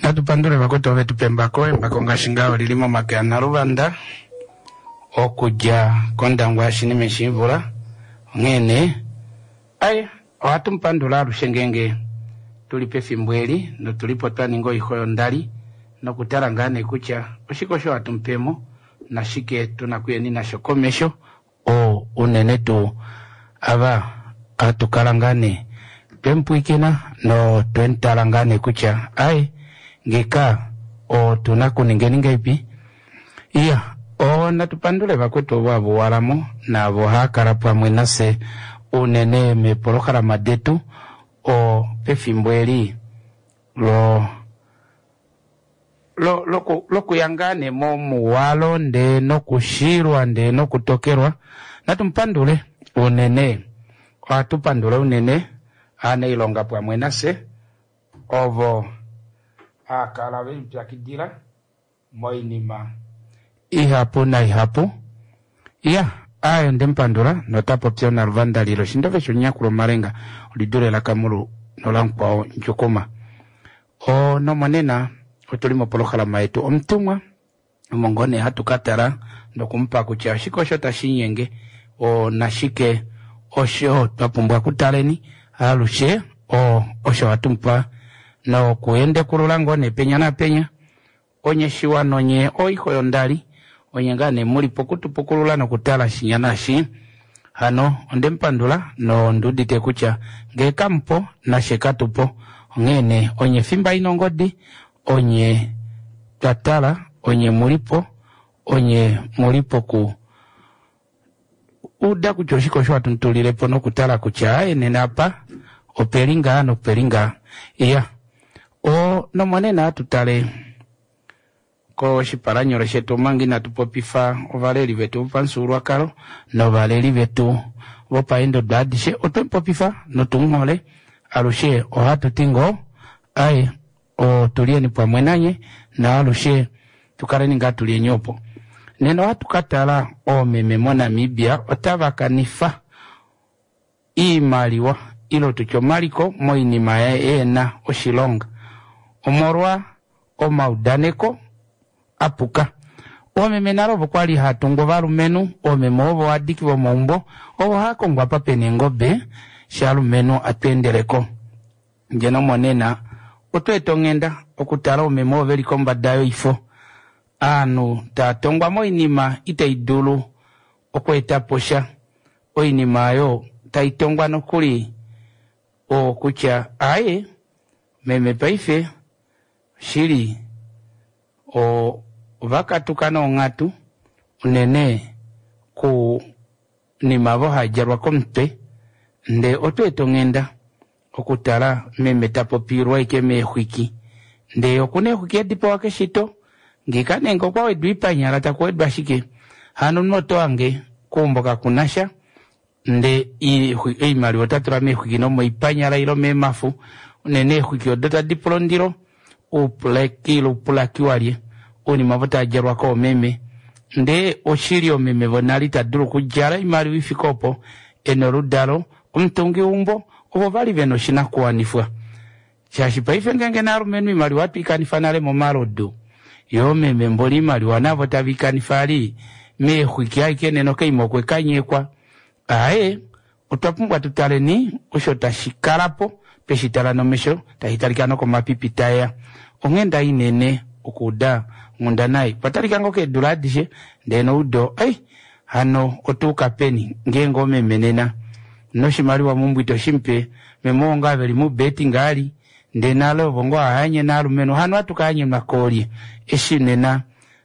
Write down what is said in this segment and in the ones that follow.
Natupandule bakoto betu pembako ngashinga lilimo makana rubanda okuja kondangwa shinime shimvula ngene ay watu mpandula rushengenge tulipe fimbweli no tulipo twaningo ihoyo ndali no kutarangane kucha ushikosho watu mpemo na shike tunakuye na shokomesho o unene tu aba atukalangane pempuikina no twentalangane kucha ay ngeka o tunakuningeninga ipi iya o natupandule bakoto wabo walamo na bohakara pamwe nase unene me porokara madetu o pefimbweli lo kuyangane mo muwalo nde no kushirwa nde no kutokerwa natumpandule unene atupandule unene ane ilonga pamwe nase ovo akala mpya kidira moinima ihapo na ihapo iya ayo ndempandura notapo pyo na rwanda lilo shindove shonyakulo marenga ulidure la kamuru nolankwa njukuma o no manena otulimo polokala maetu omtumwa mongone hatukatara nokumpa kucha shikosho tashinyenge o nashike osho tapumbwa kutaleni alushe o osho watumpa no kuende kurulango ne penya na penya onye shiwa nonye oiko yondali onye ngane muri pokutupukulula no kutala shinyanashi hano ondempandula no ndudite kucha ngekampo na shekatupo ngene onye fimba inongodi onye tatala onye muripo ku uda kuchoshiko shwa tuntulile pono kutala kucha enenapa operinga iya o no manena tutale ko shiparanyoro shetu mangi na tupopifa ovaleri vetu pansurwa karo no valeri vetu vopaendo dadishe otempopifa no tungole alushe o hatu tingo ai o tulie ni pamwenanye na alushe tukareni ngatulie nyopo neno hatu katala o mememona mibia otava kanifa imaliwa ilo tuchomaliko moinima ya ena oshilonga omorwa o maudaneko apuka omemenaro bokwali hatungo varumenu omemovo adiki bo mombo o hakongwa papenengo be shalumenu atendereko njeno monena otwetongenda okutala omemovo likomba dayo ifo anu tatongwa moinima itaidulu okweta posha oinima yo taitongwa nokuli o kucha aye meme paife shiri o vakatukana ngatu unene ku nimavo hajarwa komte nde otwetongenda okutala meme tapopirwa ike mehwiki nde okune hwiki edipo wake shito ngikanengo kwa wedwipanyala takwedwa shike hanu noto ange kumboka kunasha nde imali watatura mehwiki no moipanyala ilo memafu unene hwiki odota diplondiro upulaki walye oni mavota ajarwa kwa meme nde oshiri meme vonali taduru kujara imali wifikopo enorudalo umtungi umbo obo vali veno shina kuwanifwa chashipa ife ngenge narumenu imali watu ikanifanale momarodu yo meme mboli imali wanavota vikanifali mehwiki aike neno keimokwe kanyekwa ae utwapumbwa tutaleni ushota shikarapo peshitala nomesho tahitalikano kwa mapipitaya ongenda inene ukuda ngunda nai patalikango ke duladishe ndeno udo hano otuka peni ngengo memenena noshimali wa mumbwito shimpe memonga veli mubeti ngali ndenalo bongo ahanye nalumeno hano atukanye makoli eshinena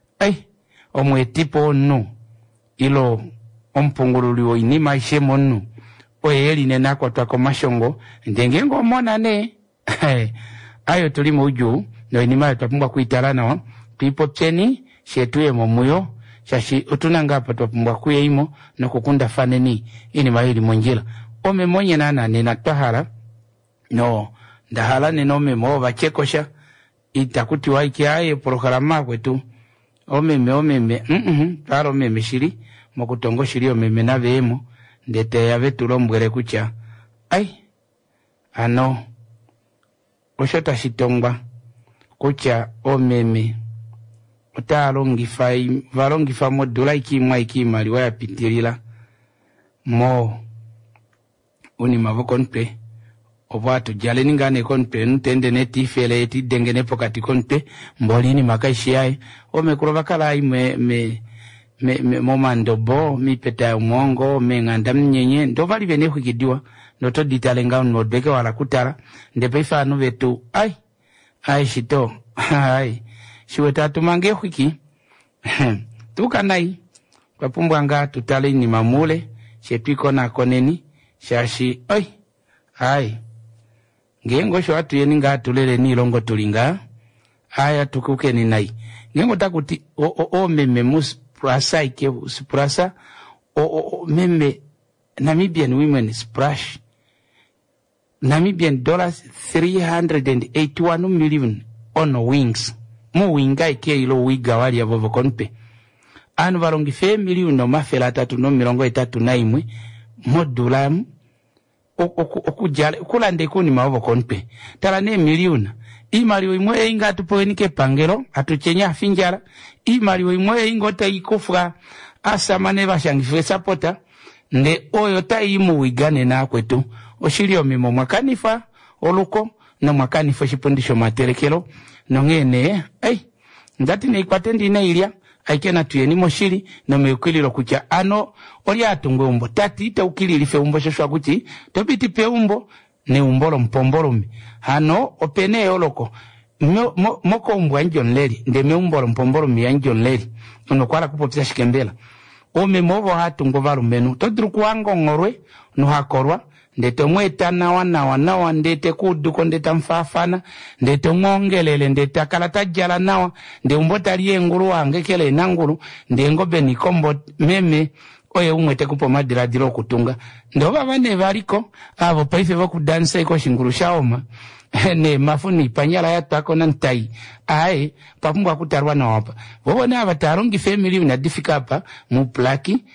omwetipo nu ilo ompungululiwo inima ishemo nu oyeli nena kwa twako mashongo ndengengo mona ne ayo tulimo uju no inima twapumbwa kuitalana wa pipo cheni shetuye momuyo shashi utunanga hapa twapumbwa kuye imo no kukunda faneni inima hili monjila ome monye nana nena tahara no ndahala neno memo vachekosha itakuti waiki aye porokarama kwetu omeme paro meme shiri mokutongo shiri omeme na vemo ndete ya vetulo mbwere kucha ano oshota shitongwa kucha omeme valongifa mo dola ikimali waya pitilila mo uni mavoko npe obwatu jale ningane konpe ntende netifele eti dengene pokati konpe mbolini makaishi yae omekuloba kala me momando bo mi peta umongo me nganda mnyenye ndo vali bene kukidiwa noto ditalenga nodbeke wala kutara ndepe ifanu vetu ai shito ai shiweta tumange kwiki tukanai papumbwanga tutale ni mamule shepiko na koneni shashi ai ngengo sho atu yeni nga tulele ni longo tulinga aya tukuke ni nai ngengo takuti meme musprasa ike sprasa meme Namibian women splash Namibian $381 million on wings mu winga ike ilo wiga wali ya vovo konpe anu valongi fe milioni no mafela 331 modulamu okujale kulande kuni maovo konpe tala ne milioni imali imwe inga tupoenike pangelo atuchenya afinjala imali imwe ingota ikufwa asamane bashangife sapota nde oyo taimu wigane na kwetu oshilio mimo mwakanifa oluko na mwakanifa shipundisho materekelo nongene ndati ne ikwatendi na ilia aikena tuyeni moshili no meukililo kucha ano oli atungwe umbo tati ita ukililife umbo shoshwa kuti topiti pe umbo ne umbolo mpombolumi hano opene oloko moko umbo anjon leri nde me umbolo mpombolumi anjon leri ono kwala kupopisa shikembela ome movo hatungwe varumenu todru kuango ngorwe no hakorwa ndete mweta nawa ndete kuduko ndeta mfafana ndete ngongelele ndete akalata jala nawa nde umbota liye nguru wange kele nanguru nde ngobe nikombo meme oye umwete kupo madiradiro kutunga ndo bane valiko avo paife voku dansa iko shinguru shaoma ne mafuni panyala ya tako na ntai papunga kutarwa na wapa wabona avatarungi family unadifika hapa muplaki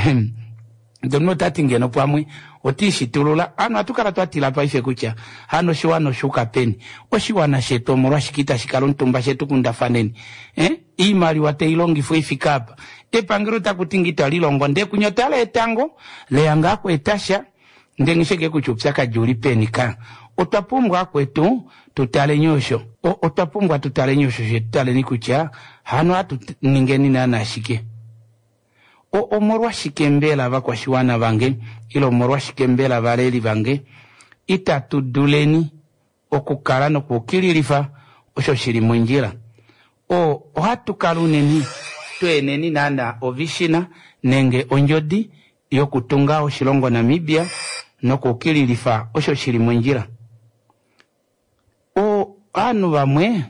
ndono tatingeno pamwe otishi tulula ano atukala twatila paife kucha hano shiwano shuka peni oshiwana sheto morwa shikita shikalontumba shetu kundafaneni imali wateilongi fuifika hapa epangiro takutingita lilongo nde kunyotala etango leanga kwetasha ndengisheke kuchupsaka juli peni ka otapumbwa kwetu tutale nyosho otapumbwa tutale nyosho tutale nikucha hano atu ningeni na shike omorwa shikembela bakwa shiwana bange ilo morwa shikembela valeli bange itatuduleni okukala no kukililifa osho shiri munjira hatu kaluneni tueneni nana ovishina nenge onjodi yokutunga oshilongo Namibia no kukililifa osho shiri munjira anu bamwe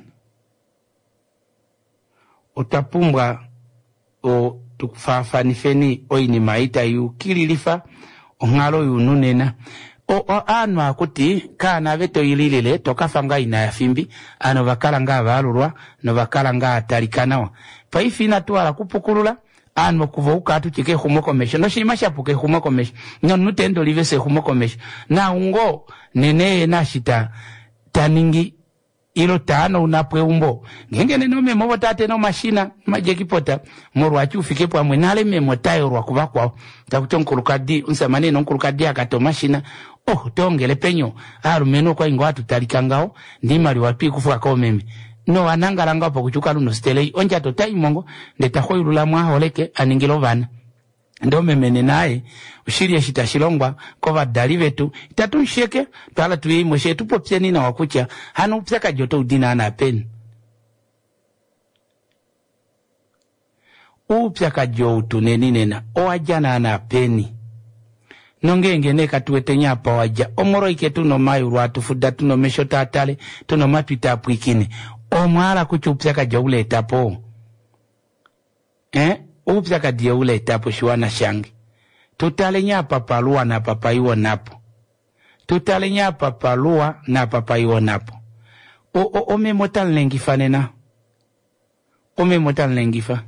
utapumbwa tukufafanifeni oini maita yu kililifa ongalo yununena anu akuti kana veto ililile tokafanga ina ya fimbi ano bakala nga abalulwa no bakala nga atalikanawa paifina tuwala kupukulula anu kuvouka atu chike humokomesho no shimasha puke humokomesho nutendo livese humokomesho na ungo nene na shita taningi ilo tano unapwe umbo ngengene no memo tate no mashina majekipota morwachi ufikepo amwe nale memo tayo rwa kubakwa takutonkulukadi unsamane no nkulukadi akato mashina tongele penyo arumeno kwa ingo atu talikangao ndimali wapi kufuka kwa meme no wanangalanga po kuchuka luno stelei onja to taimongo ndeta khoyulula mwa holeke aningilo bana ndo memene naye ushiria shitashilongwa kwa vadali vetu itatunsheke tala tuwe imoshe tupopseni na wakucha hana upsaka joto udina ana peni upsaka jo utuneni nena oajana ana peni nongenge neka tuwete nyapa waja omoro iketu no mayu ruatu fuda tuno mesho tatale tuno matuita puikini omwala kuchu upsaka jo ule etapo upsaka dia ule etapo shuana shangi tutale nyapa palua na papaiwa napo tutale nyapa palua na papaiwa napo ome motan lengifa nena ome motan lengifa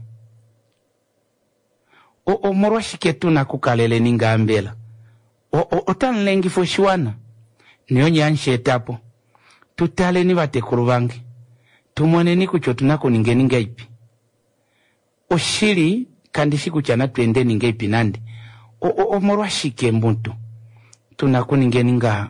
omoro shiketu na kukalele ninga ambela otan lengifo shuana nionye anshe etapo tutale ni vatekuru vange tumwaneni kucho tunako ningeninga ipi oshili kandi shikuchana twende ninga ipi nandi omorwa shike mbuntu tunako ningeninga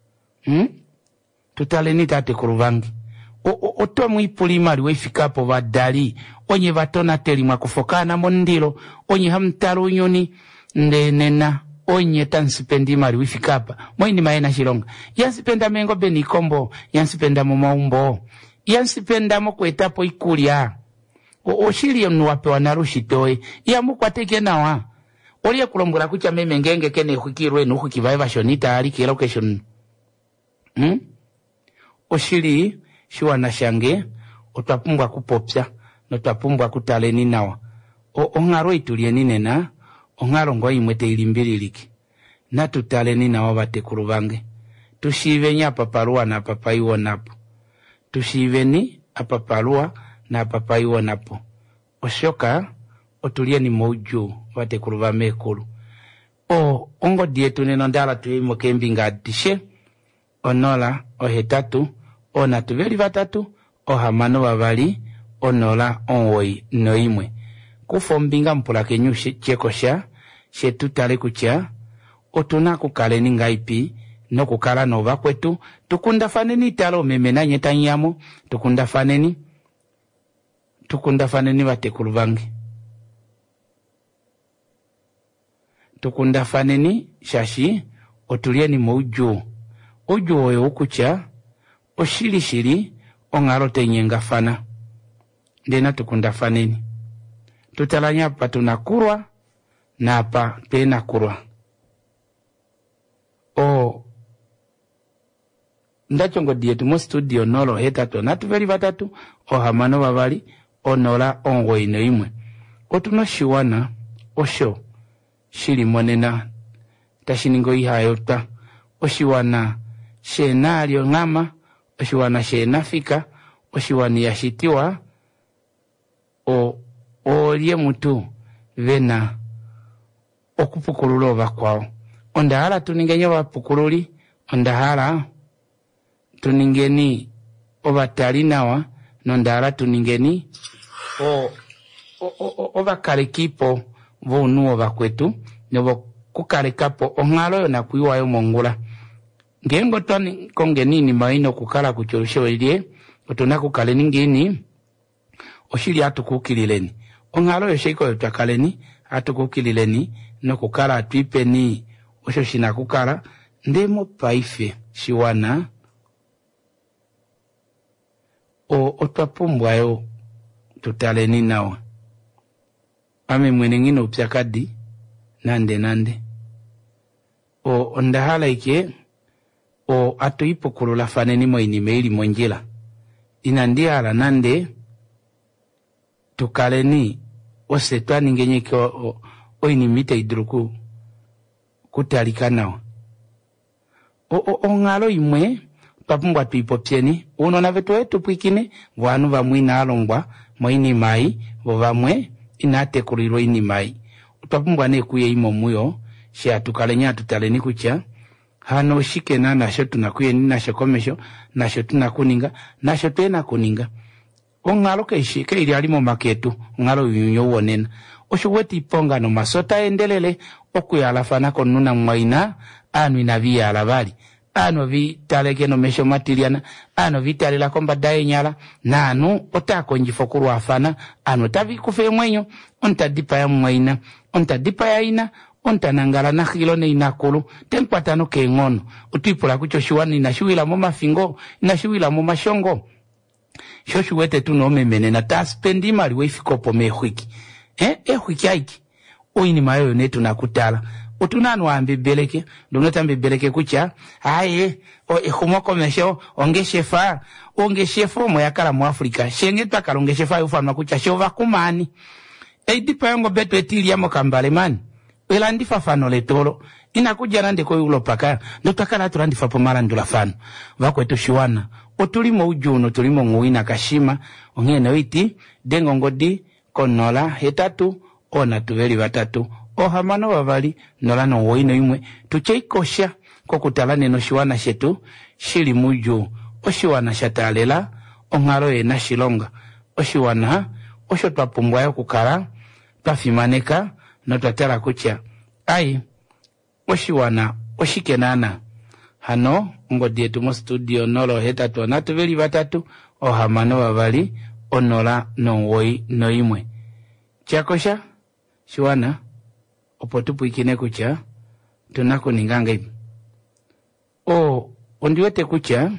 tutaleni tate kuruvangi otomu ipulimali wefikapo badali onye batona teli mwakufokana mondilo onye hamtalo unyoni ndenena onye tansipendi mali wifikapa mwaini maena shilonga yansipenda mengo beni kombo yansipenda mumaumbo yansipenda mokwetapo ikulia oshili onuwape wanarushitoe yamukwateke nawa olie kulombula kucha meme ngenge kene hukirwe nuhukivaeva shonita alikira ukeshon oshili shiwana shange otwapumbwa kupopya notwapumbwa kutaleni nawa ongaro itulieni nena ongaro ngo imwete ilimbililiki na tutaleni nawa batekulu bange tushive apapalua na papaiwo napo tushiveni apapalua na papaiwo napo oshoka otulieni mouju batekulu bamekulu ongo dietu neno ndala tuimo kembinga adishe onola ohetatu ona tuveli batatu ohamano babali onola onwoi noimwe kufombinga mpula kenyu chekosha shetutale kucha otuna kukaleni ngaipi no kukala nova kwetu tukunda faneni talo memena nyetanyamo tukunda faneni batekulu bange tukunda faneni shashi otulieni mouju uju oyo ukucha oshili ongaro tenyenga fana ndena tukunda faneni tutalanya pa tunakurwa na pa pena kurwa ndachongo dietu mo studio nolo hetatu na tuveli batatu ohamano babali onola onwoi noimwe otunoshiwana osho shili monena tashiningo ihayota oshiwana shenalio ngama oshiwana shenafika oshiwana yashitiwa olie mutu vena okupukulula obakwao ondahala tuningenye bapukululi ondahala tuningeni obatali nawa nondahala tuningeni obakalekipo bonuo bakwetu nebo kukalekapo ongalo yo nakwiwayo mongula ngengo tani kongenini maino kukala kuchorusho ilie otuna kukale ningini oshili atukukilileni ongalo yo sheiko yotakaleni atukukilileni no kukala atwipeni osho shina kukala ndemo paife shiwana otwapumbwayo tutaleni nawa ame mwenengino upyakadi nande ondahala ike atoipukulula faneni moinime ili monjila inandihala nande tukaleni osetwa ningenyeke oinimite idruku kutalika nawa ongalo imwe papumbwa tuipopyeni uno na vetu wetu pwikine wanu vamwina alongwa moinimai vovamwe inatekulirwa inimai papumbwa nekuye imo muyo she atukalenya tutaleni kucha hano shikena nasho tunakuyeni nasho komesho nasho tunakuninga nasho tuena kuninga ongalo keishike ili alimo maketu ongalo yunyo wonena oshuweti iponga no masota endelele okuyalafana konuna mwaina anu inaviya alabali ano vitaleke no mesho matiliana ano vitalila komba dae nyala na anu otako njifokuru afana ano tavi kufe mwenyo onta dipa ya mwaina onta dipa ya ina onta nangala na khilone inakulu tempatano ke ngono utipula kucho shuwani inashuwila mo mafingo inashuwila mo mashongo shoshu wete tuno memene na taspendi mali wefikopo mehwiki ehwiki aiki oini mayo netu nakutala utunanu ambibeleke dunota ambibeleke kucha aye ikhumoko mesho ongeshefa mo yakala mu Afrika shenge takala ongeshefa yufanwa kucha shova kumani dipa yango betu etili ya mokambale mani ela ndifa fano letolo inakuja nande ko yulo paka ndotakala turandifa pomala ndula fano vakwetu shiwana otulimo ujuno tulimo nguina kashima ongene witi dengo ngodi konola hetatu ona tuveli batatu ohamano babali nola no woino imwe tucheikosha kokutala neno shiwana shetu shili muju oshiwana shatalela ongalo ena shilonga oshiwana osho twapumbwa okukala twafimaneka notwatala kutya ai oshiwana oshikenana hano ngodi yetu mu studio 083 3 0 chakosha shiwana opo tupwikine kutya tunakuninga ngaibi ondiwete kutya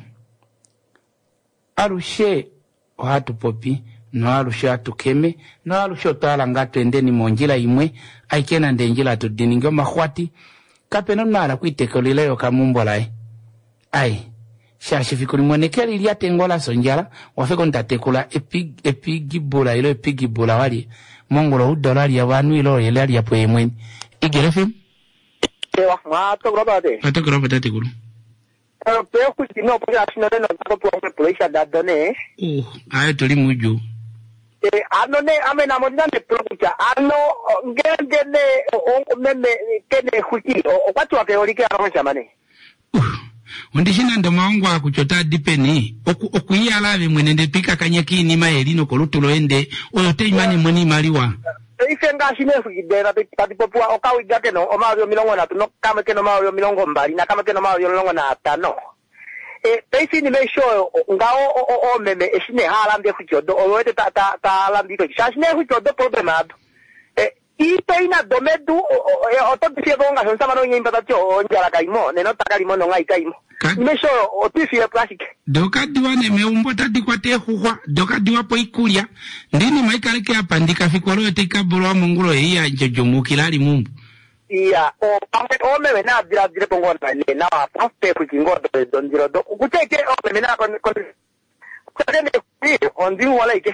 alushe ohatu popi no alushe atukeme no alushe otwalanga twendeni monjila imwe aikena ndenjila tudininge mahwati kapeno nala kwitekolile yokamumbolae ai shashifikuli mwenekeli lyatengola sonjala wafeko ntatekula epigibula ilo epigibula wali mongolo $1 ya wanu ilo yele ali yapo yemweni igerefe ewa matokura bate tekulu pero kutino por asino no ko por pleasure da done ayo tuli muju ano ne amena modina ne prokucha ano ngende meme kene huki o kwatu wa keolike aronsha mane ondishina ndo maongo akuchota dipeni okuyala be mwene ndepika kanyaki ni maelino kolutulo ende oyote imani mwini maliwa ifenga shine fugidera pati popua okawiga keno omawyo milongo na tuno kama keno mawyo milongo mbali na kama keno mawyo milongo na atano peisi ni meisho ngao o meme eshine halambe kuchodo oyote ta lambi ko shashine kuchodo problem ado ipeina domedu otobisi bonga honsama no nyimba tacho njala kaimo neno takalimo no ngai kaimo meisho otisi plastic doka diwane meumbo tadi kwate huwa doka diwa po ikulia ndini maikale ke apandika fikolo yote kaburo mungulo iya njojomukilali mumbu iya o meme na dire pongo na paste kukingodo donjiro do kuteke o meme na kon kutene ondi wala ike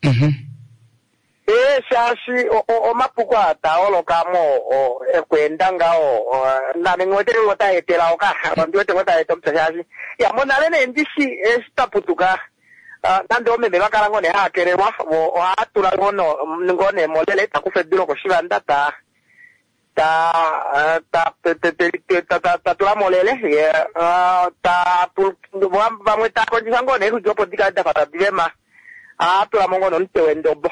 shashi o mapukwa taolo kamo ekwenda ngao na ngwetere ngota etela oka ndiwete ngota etopsa shashi ya monale ne ndisi estaputuka nande o meme bakala ngone hakerewa o atura ngono ngone molele takufediro ko shibanda ta tulamolele ta vamwe takonjisa ngone kujopo dikadafata dilema tulamongono ntewendobo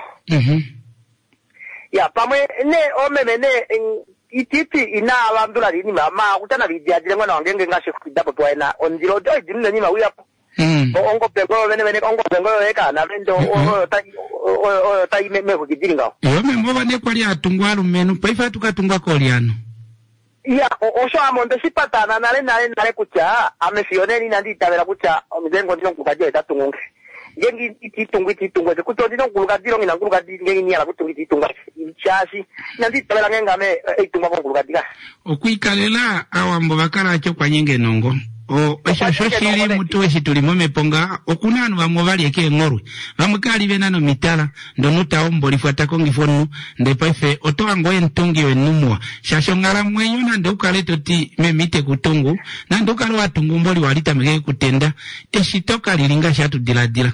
ya pamwe ne omeme ne ititi ina alandula lini mama kutana vidiajile ngona wangenge ngashe kudapo twaena onjilo doi dimne nima uyapo ongo pengolo vene ongo pengolo eka na vendo ta ime kukidiri yome mboba ne kwali atungwalu menu paifa tukatunga koliano ya osho amonde sipatana nale kucha amefioneni nandi tabela kucha mzengo ndino kukaje tatungunge yengi ititungwe kutodi no kuluka diro ngina kuluka dingi nyala kutungi ititungwa ichashi nandi tabela ngengame itungwa ko kuluka diga okuikalela awambo bakala cyo kwa nyenge nongo esho shiri mutu weshitulimo meponga okunanu bamwobali eke ngorwe bamukali benano mitala ndonuta ombolifuata kongifonu ndepaife otoango entungi wenumwa shasho ngala mwenyo nande ukaleto ti memite kutungu nande ukalo watungu mboli walita mege kutenda eshitoka lilinga shatu diladila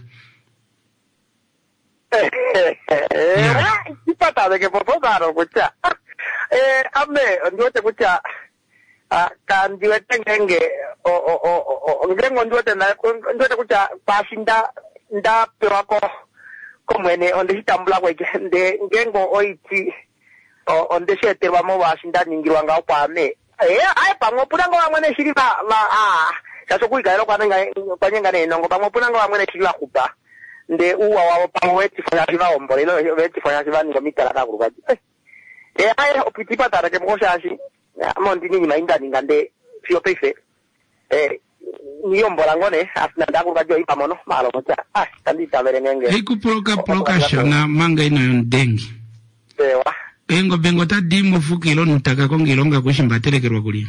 ipata de que popogaro kucha ame ndote kucha kandiwete ngenge ngengo ndote kucha pashinda nda pewako komwene onde hitambula kweke ngengo oiti onde sheterwa mo washinda ningirwa ngao kwame ai pamwe punango wamwene shiri chaso kuikaelo kwanyenga nenongo pamwe punango wamwene shiri wakupa nde uwa wao pamwe wetifanya shiva ombolelo wetifanya shiva ningo mitala kakurukaji ai opitipa tarake mkoshashi mondi nini mainda ningande fio pefe niyombola ngone afina ndakurukaji oipa mono malo mocha kandita verengenge heiku proka shona manga ino yondengi ewa engo bengo tadimo fukilo nutaka kongilonga kushimbatelekerwa kulia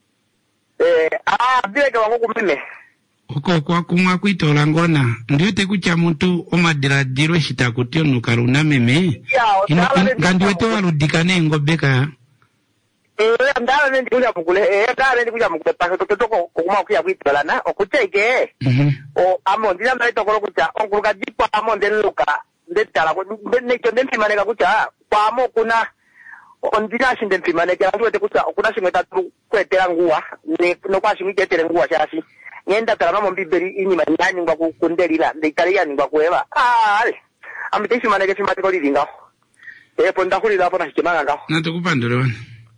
bileke wangu kumime oko kwa kumwa kuitola ngona ndiyo tekucha muntu omadiradiro shitakutio nukaruna meme ngandiwete waludikane engo beka ndala nendi kuja mukule pake totoko kuma kuya kuitolana okucheke amondi na mbaito kolo kucha onkuluka jipa amondi luka ndetala nekyo ndempimaneka kucha kwamo kuna ondina shinde mpimaneka ndiwete kucha kuna shimwe tatu kwetera nguwa no kwa shimwe ketera nguwa shashi Nyenda tarama mbiberi ini manyani ngwa kundelila ndikaliya ngwa kueva ale amiteshi maneke chimati linga ponda kulila hapo na hikimanga ngao natukupandule wana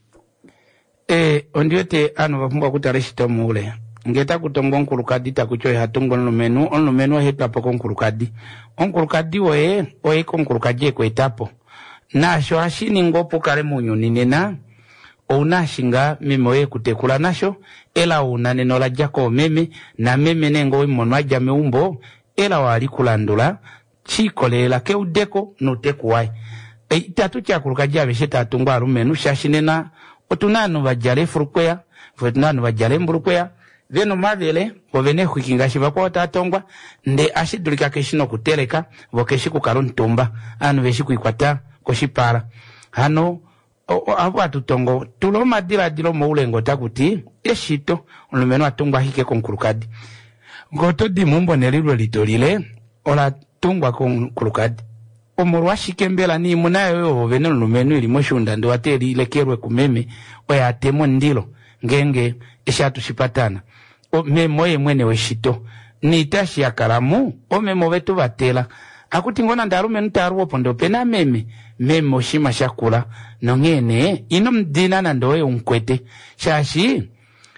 ondiote ano vapumba kutare shitomule ngeta kutongo nkulukadi takuchoye hatungo onlumenu hetu konkulukadi onkulukadi oe konkulukadi etapo nasho ashini ngopo kale munyuni nena ounashinga meme oye kutekula nasho ela unanenola jako meme na meme nengo imonwa jame umbo ela wali kulandula chikolela ke udeko notekuwai itatu chakulukadi abeshe tatungwa alumenu shashinena otunanu bajale furukweya tunanu bajale mburukweya veno mavele ovene hukinga shiva kwa tatongwa nde ashidulika keshino kuteleka vokeshi kukalo ntumba anu veshi kuikwata koshipala hano avo atutongo tuloma dilo moulengo takuti eshito olumeno atungwa hike konkulukadi ngoto di mumbo nelilo litolile ola tungwa konkulukadi omorwa shikembela ni munayo ovene olumeno ilimo shunda ndo ateli lekerwe kumeme oya atemo ndilo ngenge eshatu shipatana memoye mwene weshito nitashi ya karamu memo vetu vatela akuti ngona ndarume ntaruwo pondo pena memo shima shakula nongene ino mdina na ndoye unkwete shashi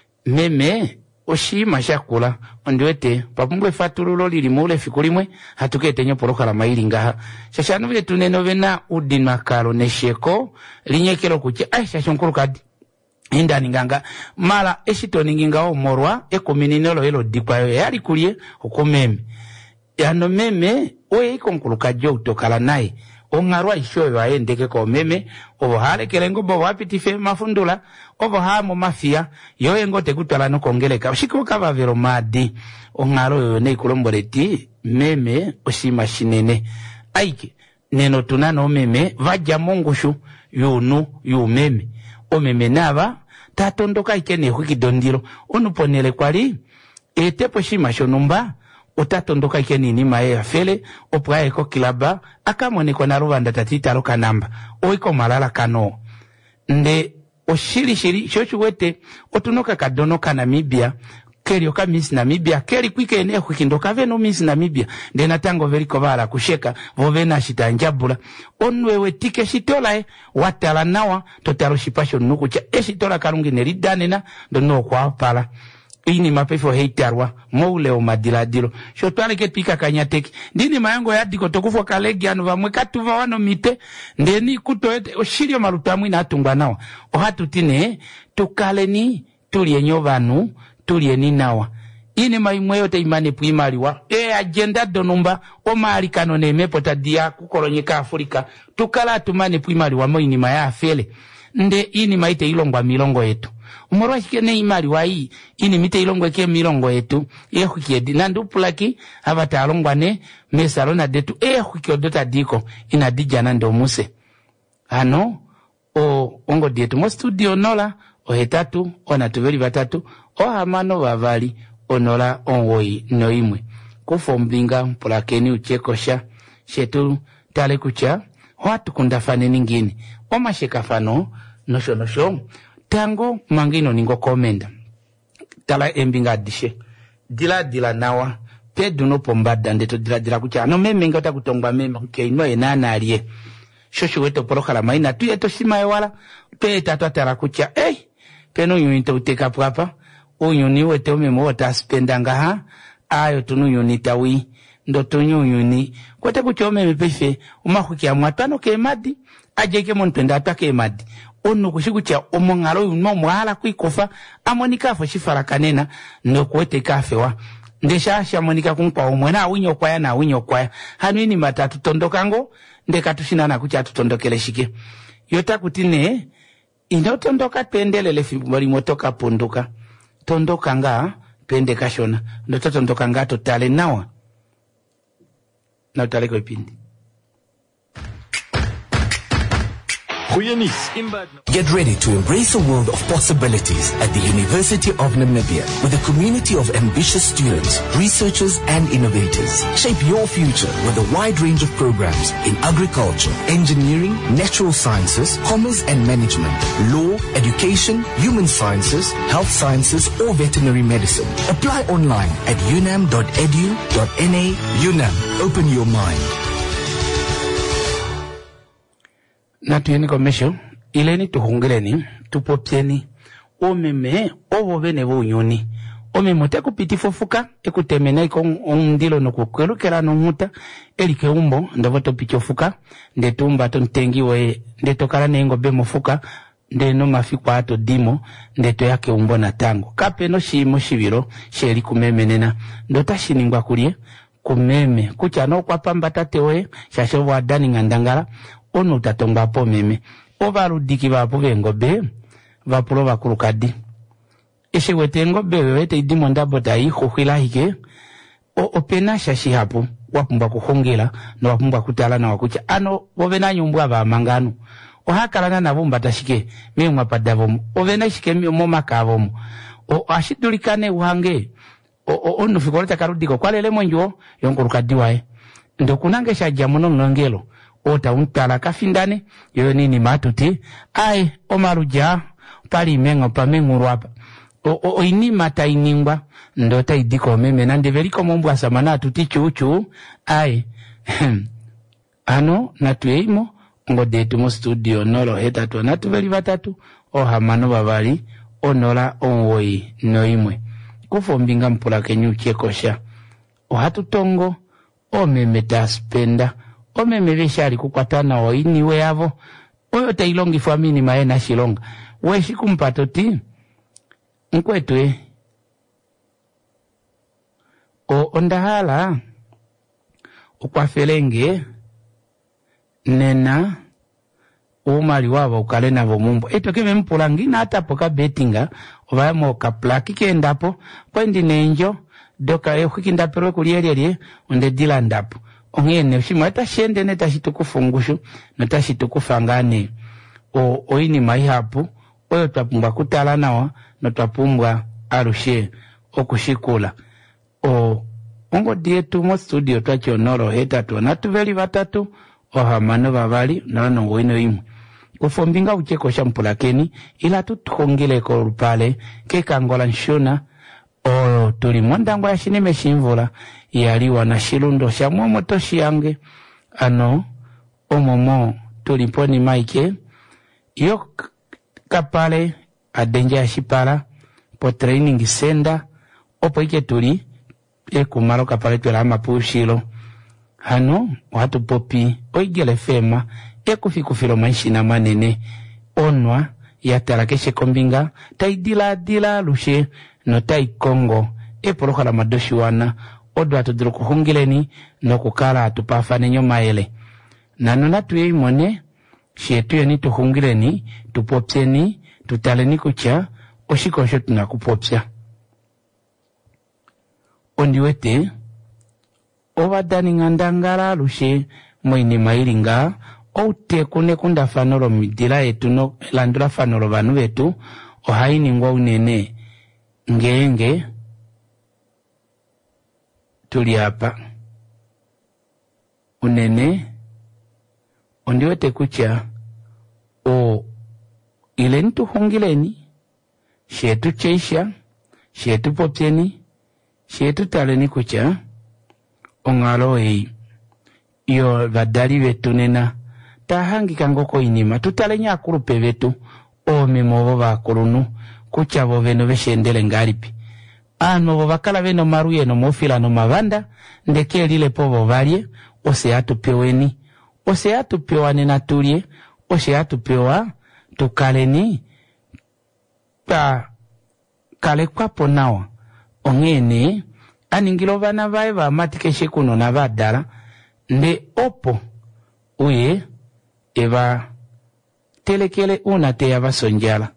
meme oshima shakula ondwete papumwe fatululo lili mule fikulimwe hatukete nyo porokala maili ngaha shashanu vile tuneno vena udina kalo nesheko linyekelo kuche shashonkulu kadi inda ninganga mala eshito ninginga omorwa ekomininelo elo dikwayo yali kulie okomeme yano meme oye konkulukajo utokala naye ongarwa ishoyo aendeke ko meme obohale kelengo bo wapitife mafundula obohamo mafia yoye ngote kutwala no kongeleka shiko kava vero madi ongaro yo ne kulomboleti meme oshima shinene aike neno tunano meme vaja mongushu yunu yumeme omeme nava tatondoka ikene hukidondiro onuponele kwali etepo shima shonumba utatondoka ikene inima ya fele opwae ko kilaba akamoneko na rubanda tatitalo kanamba oiko malala kano nde oshiri shochu wete otunoka kadonoka Namibia keri oka Miss Namibia keri kwike ene hukindoka veno Miss Namibia nde natango veliko bala kusheka vovena shitanjabula onwewe tike shitola watala nawa totaro shipasho nukucha eshitola karungi neridanena dono kwa pala ini mapefo heitarwa moule o madiladilo shotwale ke pika kanyateki ndini mayango yadiko tokufo kalegi anu vamwe katuva wano mite ndeni kutoete oshirio marutamwi na atungwa nawa ohatutine tukaleni tulienyo vanu tulieni nawa ini maimwe yote imane puimaliwa agenda donumba o mali kanone mepo tadia kukolonyeka Afrika tukala tumane puimaliwa mo inima ya afele nde ini maite ilongwa milongo yetu umorwa hikene imaliwa hii ini mite ilongwa ke milongo yetu hukiedi nandupulaki abata alongwane mesalona detu hukiodota diko inadijana ndo muse ano ongo dietu mo studio nola hetatu onatuveli batatu hamano vavali onola onwoi noimwe kufombinga mpulakeni uchekosha shetu tale kucha watu kundafane ningine omashekafano nosho tango mangino ningo komenda tala embinga dishe dila nawa pedu no pombada ndeto dila kucha no meme ngota kutongwa meme keino enana aliye shosho weto porokala maina tu yeto shima ewala pe tatu tara kucha peno yunita uteka papa uyuni wete umemo wata spendanga ha ayo tunu yunita wi ndo tunyu yuni kwete kuchome mepefe umahukia mwatano ke madi ajeke montenda atake madi onu kushikucha omongalo yuno mwala kuikofa amonika fo shifara kanena no kwete kafewa ndesha shamonika kunkwa omwena awinyo kwaya hanu ini matatu tondokango ndeka tushinana kucha tutondokele shike yota kutine inotondoka pendelele fibali motoka pondoka tondoka nga pende kashona ndoto tondoka nga totale nawa na utale ko ipindi Get ready to embrace a world of possibilities at the University of Namibia with a community of ambitious students, researchers and innovators. Shape your future with a wide range of programs in agriculture, engineering, natural sciences, commerce and management, law, education, human sciences, health sciences or veterinary medicine. Apply online at unam.edu.na. UNAM, open your mind. Na tuyeni komesho, ileni tuhungileni, tupopyeni, omeme, ovovene vunyoni. Omeme teku pitifofuka, eku temena iko ondilo no kukwelu kela no muta, elike umbo, ndavoto pichofuka, nde tumba tontengi we, nde tokala nengo bemofuka, nde no mafikwa ato dimo, nde to yake umbo na tango. Kape no shimo shiviro, sheli kumeme nena, ndota shiningwa kulie, kumeme, kucha no kwa pamba tatewe, shashovu adani ngandangala, ono utatonga po meme ovaludiki vapo vengobe vapulo vakulukadi eshe wete ngobe wete idimo ndabo tai khukhilahike opena shashi hapo wapumba kuhongela na wapumba kutala na wakucha ano wovena nyumbwa vamangano ohakalana na vumba tashike memwa padavomo ovena shike moma kavomo ashidulikane uhange ono fikoleta karudiko kwalele monjo yonkulukadi wae ndokunange shajamono mnongelo ota untala kafindane yo nini matuti ai omaruja pali mengo pa mengurwapa ini mata iningwa ndota idiko meme nande veliko mombu asamana tuti chuchu ai ano natueimo ngodetu mo studio nolo hetatu natu veli batatu ohamano babali onola onwoi noimwe kufombinga mpula kenyukie kosha ohatu tongo omeme taspenda omeme veshali kukwatana o iniwe yavo oyo tailongi famini maena shilonga weshi kumpato ti nkwetwe ondahala ukwafelenge nena umali wavo ukale navo mumbo eto keme mpula ngina atapo ka betinga ovayamo ka plaki kendapo kwendi nenjo doka ehukindaperwe kulielie onde dilandapo ongene shimo atashende neta shitukufungushu neta shitukufangane oini maihapu oyo twapumba kutala nawa no twapumbwa arushe okushikula ongo dietu mo studio twacho noro hetatu natuveli batatu ohamano babali nano wino imwe kufombinga ucheko shampula keni ila tuthongile ko rupale kekangola nshuna tuli mwandangwa ya shinime shimvula yaliwa na shilundo sha mwomo toshi yange ano omomo tuli poni maike yo kapale adenja ya shipala po training senda opo ike tuli kumalo kapale tuela mapushilo ano watu popi oigele fema kufikufilo maishina manene onwa ya tarakeshe kombinga taidila lushe no tai Kongo poroka la madoshi wana odo atuduru kuhungileni no kukala atupafane nyomaele nano natuye imone shetu yani tuhungileni tupopseni tutaleni kucha oshikosho tunakupopsya ondiwete obadani ngandangala lushe moini mailinga oute kune kunda fanolo midila etu no landula fanolo banu betu ohaini ngwa unene ngenge tuli hapa unene ondiwete kucha ile ntu hungileni shetu cheisha shetu popyeni shetu taleni kucha ongalo yo vadali betu nena tahangika ngoko inima tutalenya akurupe betu omemobo bakulunu kucha bo beno beshendele ngalipi ano bo bakala beno maruye no mofila no mabanda ndeke lile pobo balye ose atupeweni ose atupewane natulie ose atupewa tukaleni pa kale kwapo nawa ongene aningilo bana bae ba matikeshe kuno na badala nde opo uye eba telekele una te abasonjala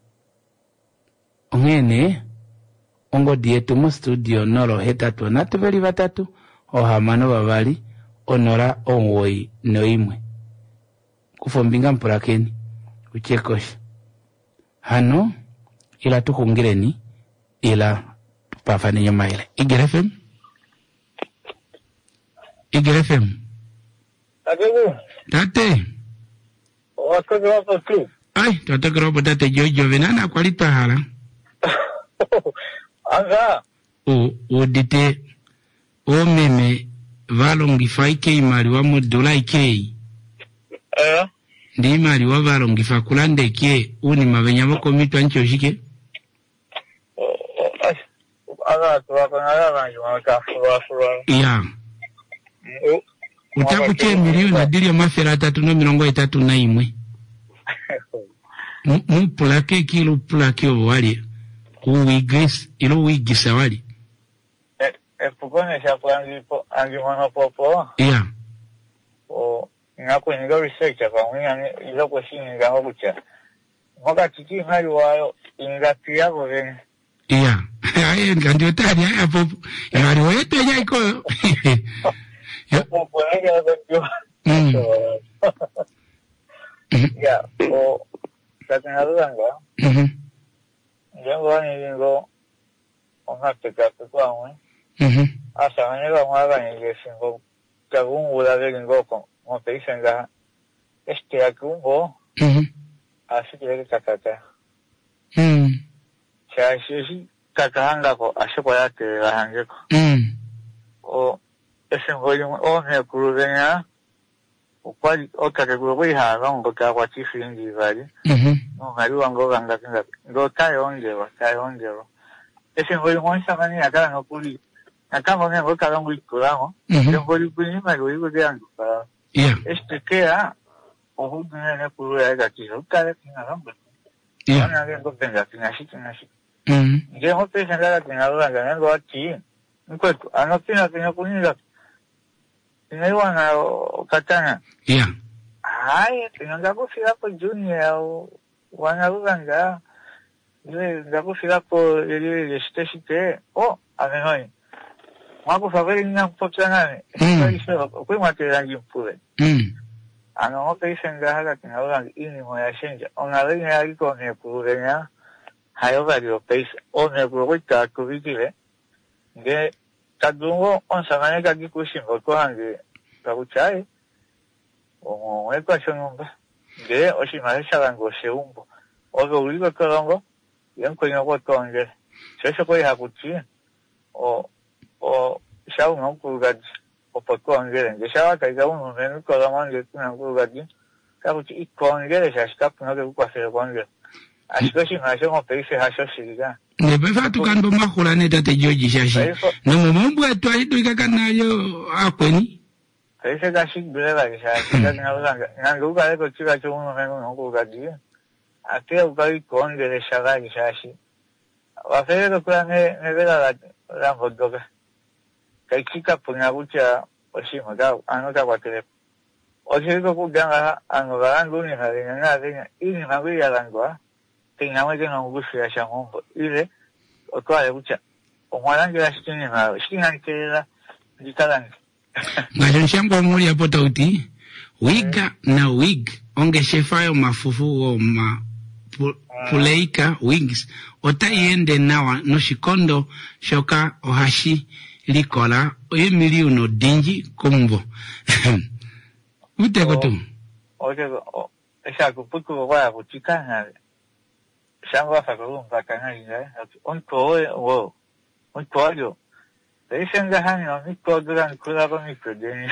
ongene ongo dietu mo studio nolo hetatu natuveli batatu ohamano babali onora onwoi noimwe kufombinga mpulakeni uchekoshi hano ila tukungireni ila tupafane nyuma ile Igere FM tate Wakazi wako tu. ai tate grobo tate jojo venana kwalita hala Anga. O dite o meme valongi faike imari wa modula ike ndi imari wa valongi fakulande kie uni mavenya wako mitu ancho shike Anga tuwakona rangi wakafura. ya utakuche milioni adili ya mafera 331 mpulake kilo pulake wali uwigis ilo wigisa wali Pukone shapuangipo angimono popo. ya O ngako niga research kwa mwini ilo kwa shini nga kucha. Mwaka tiki hali wayo ingati yako vene. ya aye ndio tari haya popo imari wetu ya iko Popo nega wako ya o katinaranga. Njengo wani lingo ongateka kwa mwe. Asa manera mwaga ni singo kagungu la lingo con mo peisenga akungo así que kakata chashi kakanga ko ashoya te bahange ko o ese ngoyo o ne kuruvenya o kwali o kakaguru ha ngo ka kwa chifingi bali no ngari wango ganga kinga ngo tayonge ese ngoyo monsa mani akala no kuli akaba ngo ka ngo ikuramo ngo kuli mali ngo yangu pa kea o hudune ne kuru ya gakizo kale kinga ngo ana ngo benga kinga shi je mo pe sanga kinga nga ngo ati nkwetu anopina kinga kunira Niwa katana. Yeah. Hai, ngaku fila po junior wanaruganga. Ngaku fila po ile steshite. Oh, amenoi. Ngaku faveli nya potana. Kwa mate rangi mpure. Ano ko isenga hala kinaruganga ini mo ya shenja. Onale nya iko ne purenya. Hayo vario pais one kuita kubikile. Nge kadungo onsamane kagikushimbo kohange kabuchai o equationumba de oshimare sharango seumbo ogo uligo kolongo yanko ingo tonge sese ko yakuchi o shau no kugaji o pokonge nge shawa kaiga uno menu kolamange kuna kugaji kabuchi ikonge shashka no ke kwase konge ashikoshi masho peise hasho shiriga Nebefa tukando makula neta te joji shashi. No mombo etu aitu ikakanayo akweni. Peise kashi breva shashi. Nangu kare kochika chuno mengu nongo kaji. Ate ukai konge de shaga shashi. Wafere dokura nevela la modoga. Kaikika punyabucha oshima ga anota kwatele. Oshiko kuganga angorangu ni na ini mawi ya langwa. Tingama que no gusta ya chamombo ile otoa bucha omwalange la shitini na shina nkela ditalange ngashamba muri hapo tauti wiga na wig onge shefayo mafufu o puleika wings otaiende nawa no shikondo shoka ohashi likola oye miliuno dinji kumbo uteko tu oje esa kupuku kwa butika na Shangwa fakulumba kangalinga onko yo Deisanga hani no miko duran kurabo miko deni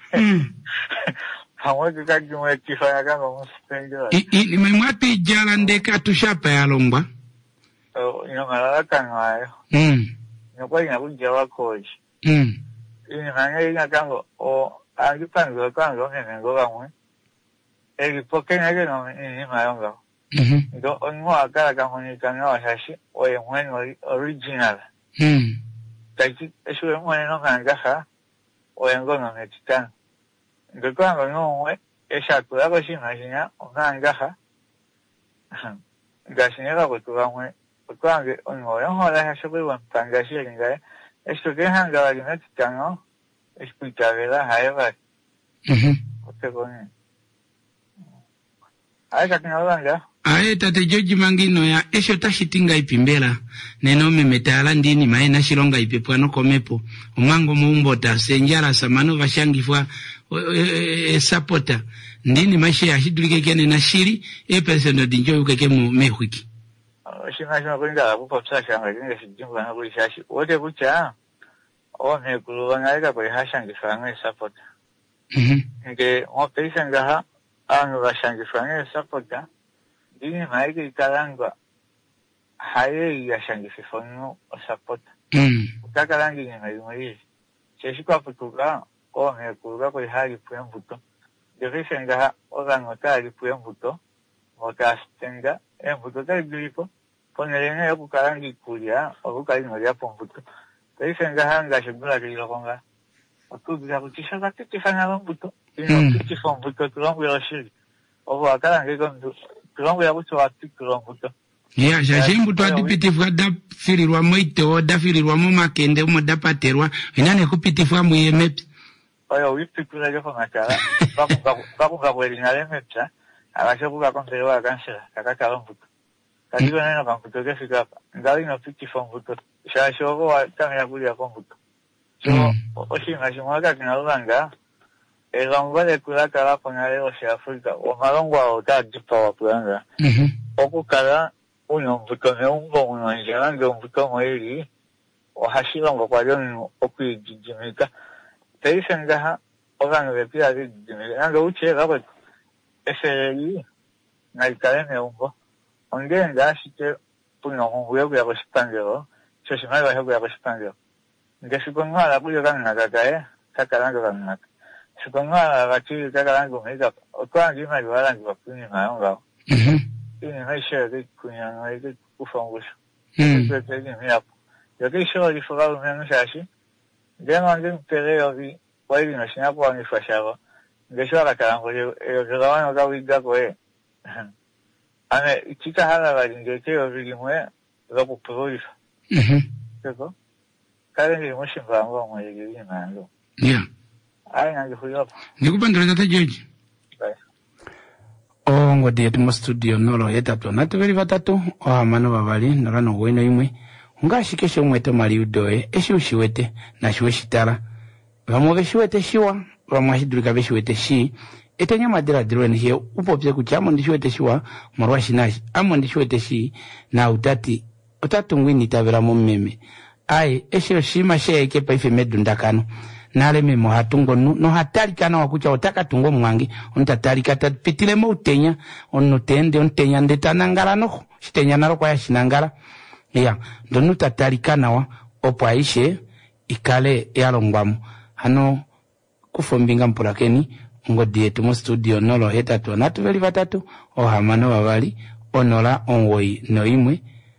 Hamoji kagimo kifanya kama mspengo I memwati jalande katushapa ya lomba ino malaka ngayo Nyokwai ngabuja wakoji Ini manga inga kango o agipango kango nengo kamwe Egi poke nage no ini mayonga Ndo ongo akala kamoni kango shashi oye mwen original Taiki eswe mwen no kangaha oye ngono metitano Ndo kango no esha kulako shimashinya onangaha Gashinyaka kutuwa mwen Kwange ongo yongo la hashobe wampanga shiringa Esto que hanga la metitano Escuchavela haeva Ote kone Aika kinalanga. Ae tate George Mangino ya esho tashitinga ipimbela neno memetala ndini maena shilonga ipepwano komepo umango muumbota senjara samano vashangifwa sapota ndini maisha ya shidulike kene na shiri pesendo dinjo ukeke mu mehwiki shima kuinga kupa psashanga kinga shijimba na kulishashi wote kucha mekulu wangaika kwa hashangifwa sapota nge mopesa ngaha anu vashangifwa sapota dini maiki ikalangwa haye yashangififonu osapota utakalangi ngengalimwezi cheshikwa putuka mekuluka kwa hali puembuto dirishengaha orangotali puembuto motastenga embuto talibilipo ponelenga yakukalangi kulia okukalingolia pombuto dirishengaha ngashibula kilokonga otubila kuchishaka titifanya lombuto titifombuto tulongu yoshiri obo akalangi kondu tulongo ya kucho ati tulongo. Ya, shashimbu tu adipitifu da firirwa moito, da firirwa mo makende, mo da paterwa, inane kupitifu amu ye mepi. Oyo, wipi kula joko matala, baku kabweli ngale mepsa, akashoku kakonterewa akansela, kakaka lombuto. Kajigo neno kankutoke fikapa, ngali no pitifu mbuto, shashoko wa tame ya kuli ya kombuto. So, oshinga shimwaka kinalanga, Elongole kulakala pangale ose Afrika, omalongwa otadipa wapulanga. Okukala unyombuto ne umbo njange umbuto mweli, ohashilongo kwa joni okwijijimika. Teisengaha, okanwe pia kijijimika. Nanga uche lakwe SLI, na ikaleme umbo. Ongenga ashite puno mungu yoku ya kushipangelo, shoshimaiwa yoku ya kushipangelo. Ngeshikongwa la kuyo kanga kakae, kakalanga kanga. Sukonga bakiri kakalango mega okwangi mali walangi bakuni mayonga ini maisha de kunya ngai kufangusha tete ni hapo yote show ilifika umemshashi jana ndio pereo vi wali na shinapo anifashaba ngesho akalango yo gawana gawiga koe ane ichika hala bali ngekeo vilimwe zapo prolifa siko kale ni moshimba ngo mwezi nando Nikupandira tata George. Ngodi yetu mu studio nolo yetatu natuveri batatu amano babali norano weno imwe ngashikeshe umwete mali udoe eshiwete na shiweshitala bamwe beshiwete shiwa bamwashidulika beshiwete shi etenya madira dirweni he upopye kuchamo ndishiwete shiwa marwashi nashi amo ndishiwete shi na utatu ngwini tabira mu mmeme ai esho shima sheke paife medundakano nale memo hatungo no hatarikana wakucha otaka tungo mwangi ontatarika tapitile mo utenya onotende ontenya ndetanangala no shitenya nalo kwa yashinangala ya ndonu tatarikana wa opo aishe ikale yalongwamu hano kufombinga mpulakeni ngodi yetu mu studio nolo hetatu natuveli batatu ohamano babali onola onwoi no imwe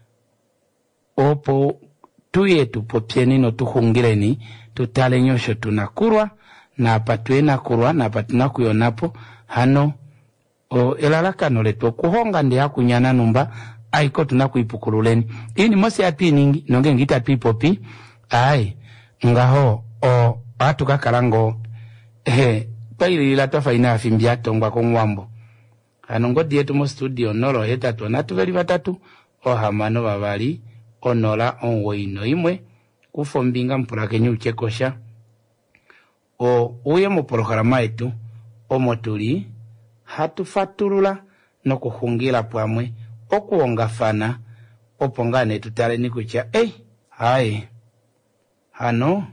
opo tuyetu popyeni no tuhungireni tutale nyosho tunakurwa na patwena kurwa na patina kuyonapo hano elalakano letu kuhonga ndi hakunyana numba aiko tunakuipukululeni ini mosi atiningi nonge ngita tuipopi ai ngaho atu kakalango paili la tofa ina afimbia tongwa kongwambo hano ngodi yetu mo studio nolo hetatu natuveli batatu ohamano babali onola onwoino imwe kufombinga mpulake uchekosha uye mu programa yetu omotuli hatufatulula no kuhungira pwamwe okuongafana opongane tutale nikucha hai hano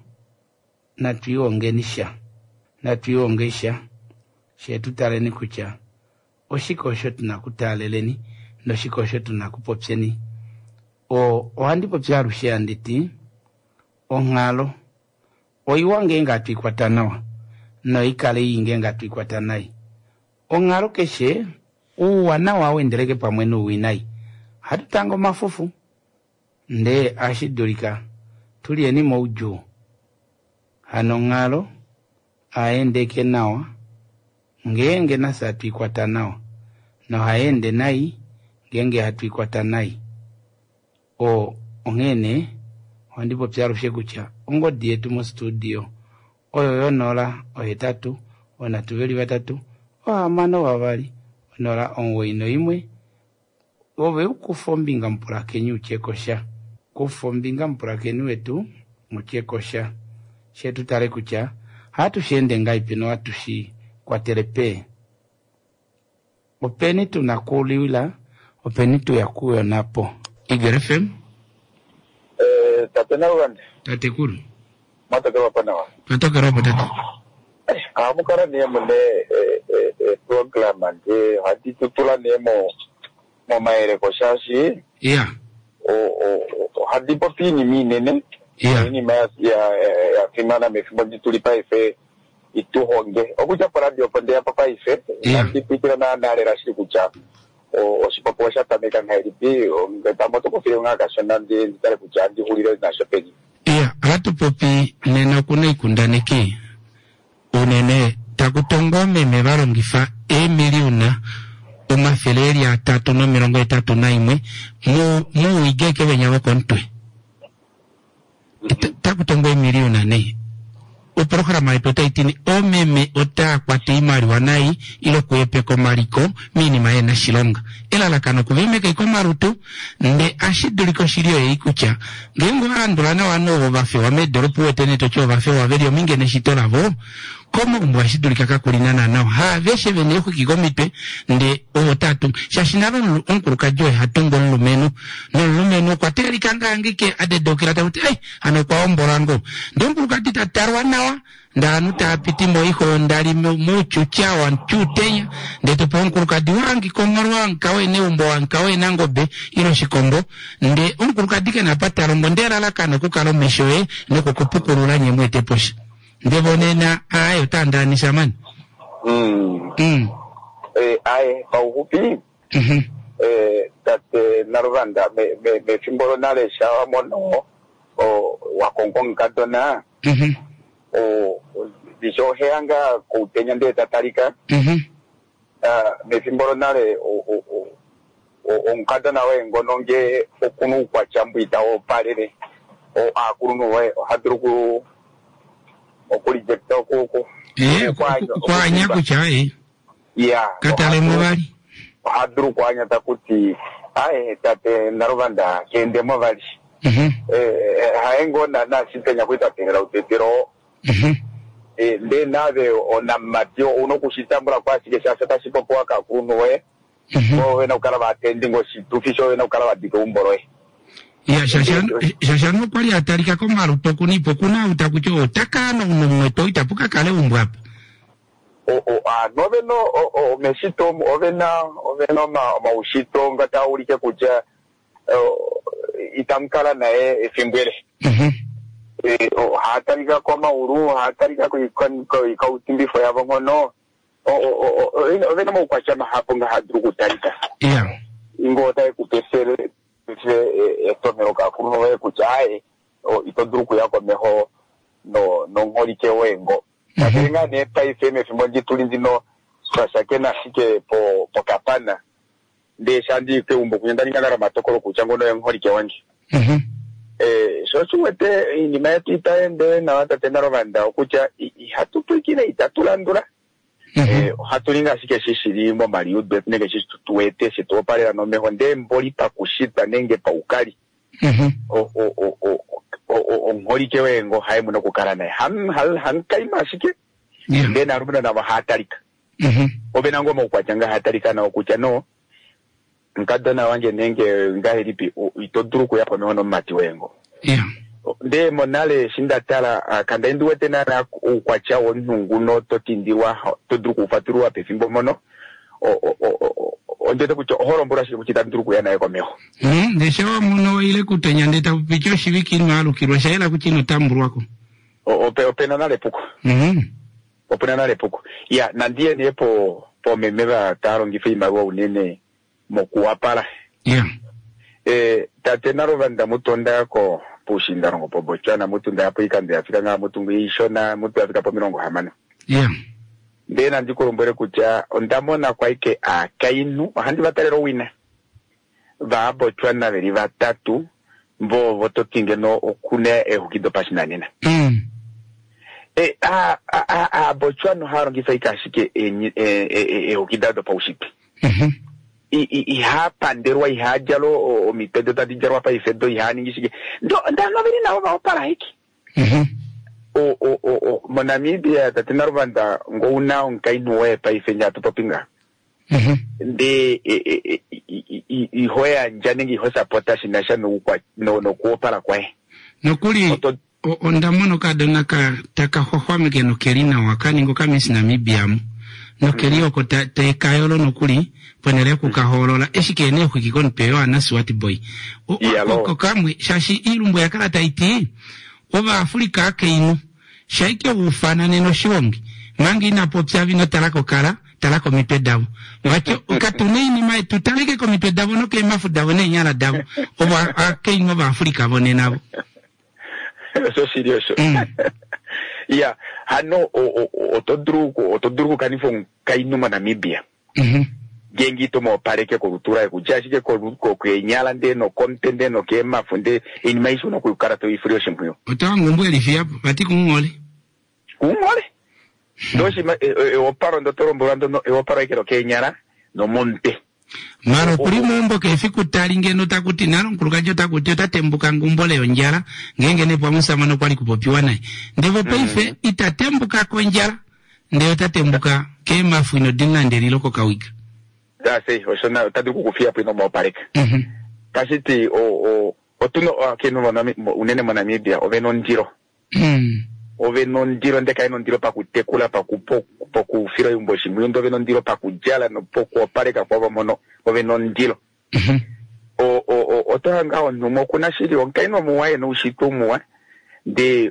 natuyongesha she tutale nikucha oshikosho tunakutaleleni no shikosho tunakupopseni ohandipo pyarushya nditi ongalo oiwange ngatuikwatanawa no ikale yinge ngatuikwatanai ongalo keshe uwana wawe ndereke pamwe nuwinai hatutango mafufu nde ashidulika tulieni mouju hano ngalo aendeke nawa ngenge nasa atuikwatanawa no haende nai ngenge hatuikwatanai ongene wandipo pyarushe kucha ongodi yetu mu studio oyo yonola ohetatu onatuveli batatu amano babali onora onweino imwe ove ukufombinga mpulakeni uchekosha kufombinga mpulakeni wetu uchekosha shetu tale kucha hatu shende ngai pino hatushi kwa telepe openi tunakuliwila openi tuyakuyo napo Igere FM tate nawande tate kuru mataka panawa patoka robo tate amukara nemune program ande hadi tutula nemo maere koshashi yeah hadi popini minene yeah ni mas ya kimana mefimo tulipa ife ituhonge okuja para dio pande papa ife hadi pikira na nare rashi kucha o sipoposha tameka ngairipi ngetamo to kufira ngaka shanande nditare kucha ndi hulire na shopeni yeah hatu popi nena kuna ikundaneke unene takutongome mevarongifa emiliona umafeleri ya 331 mu igeke benyawo kontwe takutongo emiliona ne o programa ipotaitini o meme ota kwate imari wanai ilo kuepe ko mariko minima ena shilonga ela lakano kuvimeka iko marutu nde ashiduliko shirio ya ikucha ngengo andulana wano bafe wa medoropu wetene tocho bafe wa verio minge neshitola vo komo mbwashidulika kakulinana nao ha veshe vene yuku kigomitwe nde o tatu shashinaba unkuruka joe hatungo nlumenu kwa teri kanga angike ade dokira tabuti ame kwa omborango nde unkuruka tita tarwa nawa nda anuta pitimo iho ndali muchu chawa nchutenya nde tupo unkuruka diwangi kongarwa nkawe ne umbo nkawe nangobe ilo shikombo nde unkuruka dike na pata rombo ndera lakano kukalo meshoe ne kukupukurula nyemwete posha ndebonena ayo tandani samani ai pauhupi tate narvanda me fimbolo nale shawa mono o wakongong kadona o bisho heanga kutenya nde tatarika me fimbolo nale o nkadona we ngononge okunu kwa chambuita o palere o akunu we hadruku okulijekta okuko kwa nyaku chai yeah katale mubali hadru kwa nyata kuti tate naruvanda kende mubali haengo na sitenya kuita tengera utetero nde nave ona matio unokushitambura kwa sike shasa tashipopo waka kuno we we na ukala batendingo situfisho we na ukala badike umboroe ya shashano kwali atarika ko maruto kunipo kuna utakucho takano mweto itapuka kale umbwapa noveno mesito oveno maushito ngata ulike kuja itamkala nae efimbwele hatarika ko mauru hatarika ko ikautimbi fo yabo ngono oveno mukwacha mahapo nga hadruku tarika yeah ingota ekupesere etomero ka kuno we kuchae itodruku yako meho no ngorike wengo Katenga ne paifeme fimonji tulindino swashake na shike po kapana de shandi ke umbo kunyandani ngara matokolo kuchango no ngorike wangi so suwete ni mayati taende na wata tenaro banda okucha hatupikine itatulandura hatulinga shike shishiri mo mari udbe nege shituwete shitopale no meho nde mboli pakushita nenge pa ukali ngorike wengo haimu no kukala naye han kaima shike ndena rubuna na hatarika obena ngoma ukwachanga hatarika na okucha no nkadona wange nenge ngahiripi itodruku yapo mehono mati wengo nde monale shindatala kanda nduwete na ukwacha wonunguno totindiwa todruku ufaturuwa pefimbo mono ondete kucho horombora shi kuchita ndruku yana yako meho ndeshawa muno ile kutenya ndeta picho shibiki malu kirosha ila kuchino tamburu wako opena nale puko opena nale puko ya nandie ndipo po memeba taro ngifima wa unene mokuwapala tate naro vanda mutonda ko pushinda ngo pobochana mutunda yapo ikande afika nga mutungu ishona mutu afika po mirongo hamana ndena ndikorombere kucha ondamona kwaike akainu handi batalero wina babochwana beri batatu mbo vototinge no okune ehukido pashinanina bochwana haro ngisa ikashike ehukidado pa ushipi ihapanderwa ihajalo o mipedo tadijarwa pa ifedo ihaningishike ndo ndaviri navo vaopara hiki o monamibia tatinaruvanda ngouna nkainuwe pa ifenyatu popinga de ihoya njaningi hosa pota shinasha no kuopara kwae nokuli ondamono kadona ka takahohwameke nokelina wakani ngoka misi Namibiamu nokeli oko tekayolo nokuli ponere kukaholola eshikene kwikikoni peyo anasi wati boy oko kamwe shashi ilumbu yakala taiti oba Afrika keinu shaike ufana neno shongi mangi inapopya vino talako mipedavu wacho ukatuneni mai tutalike ko mipedavu no ke mafudavu ne nyala davu oba keinu oba Afrika bone nabo so serious ya hano otodruku kanifo kainu Namibia gengi tomo pareke ko rutura kujashike ko kwenyala ndeno kontende no ke mafunde inimaiso no kukara to ifrio shimpuyo otangumbu elifia bati kumole doshi oparo ndotoro mbolando no oparo ikero kenyala no monte maro primo mbo ke fikutali ngeno takuti nalo nkulukajo takuti tatembuka ngumbole onjala ngenge ne pamusa mano kwali kupopiwa naye ndevo peife itatembuka ko njala ndeyo tatembuka ke mafuino dinande liloko kawika dase osona tadiku kufia pino mo pareka kasiti otuno keno unene Namibia oveno ndiro oveno ndiro ndeka ino ndiro pakutekula pakufira yumboshi mundo oveno ndiro pakujala no poko pareka kwa mono oveno ndiro otohanga onumo kuna shiri onkaino muwaye no ushitumuwa de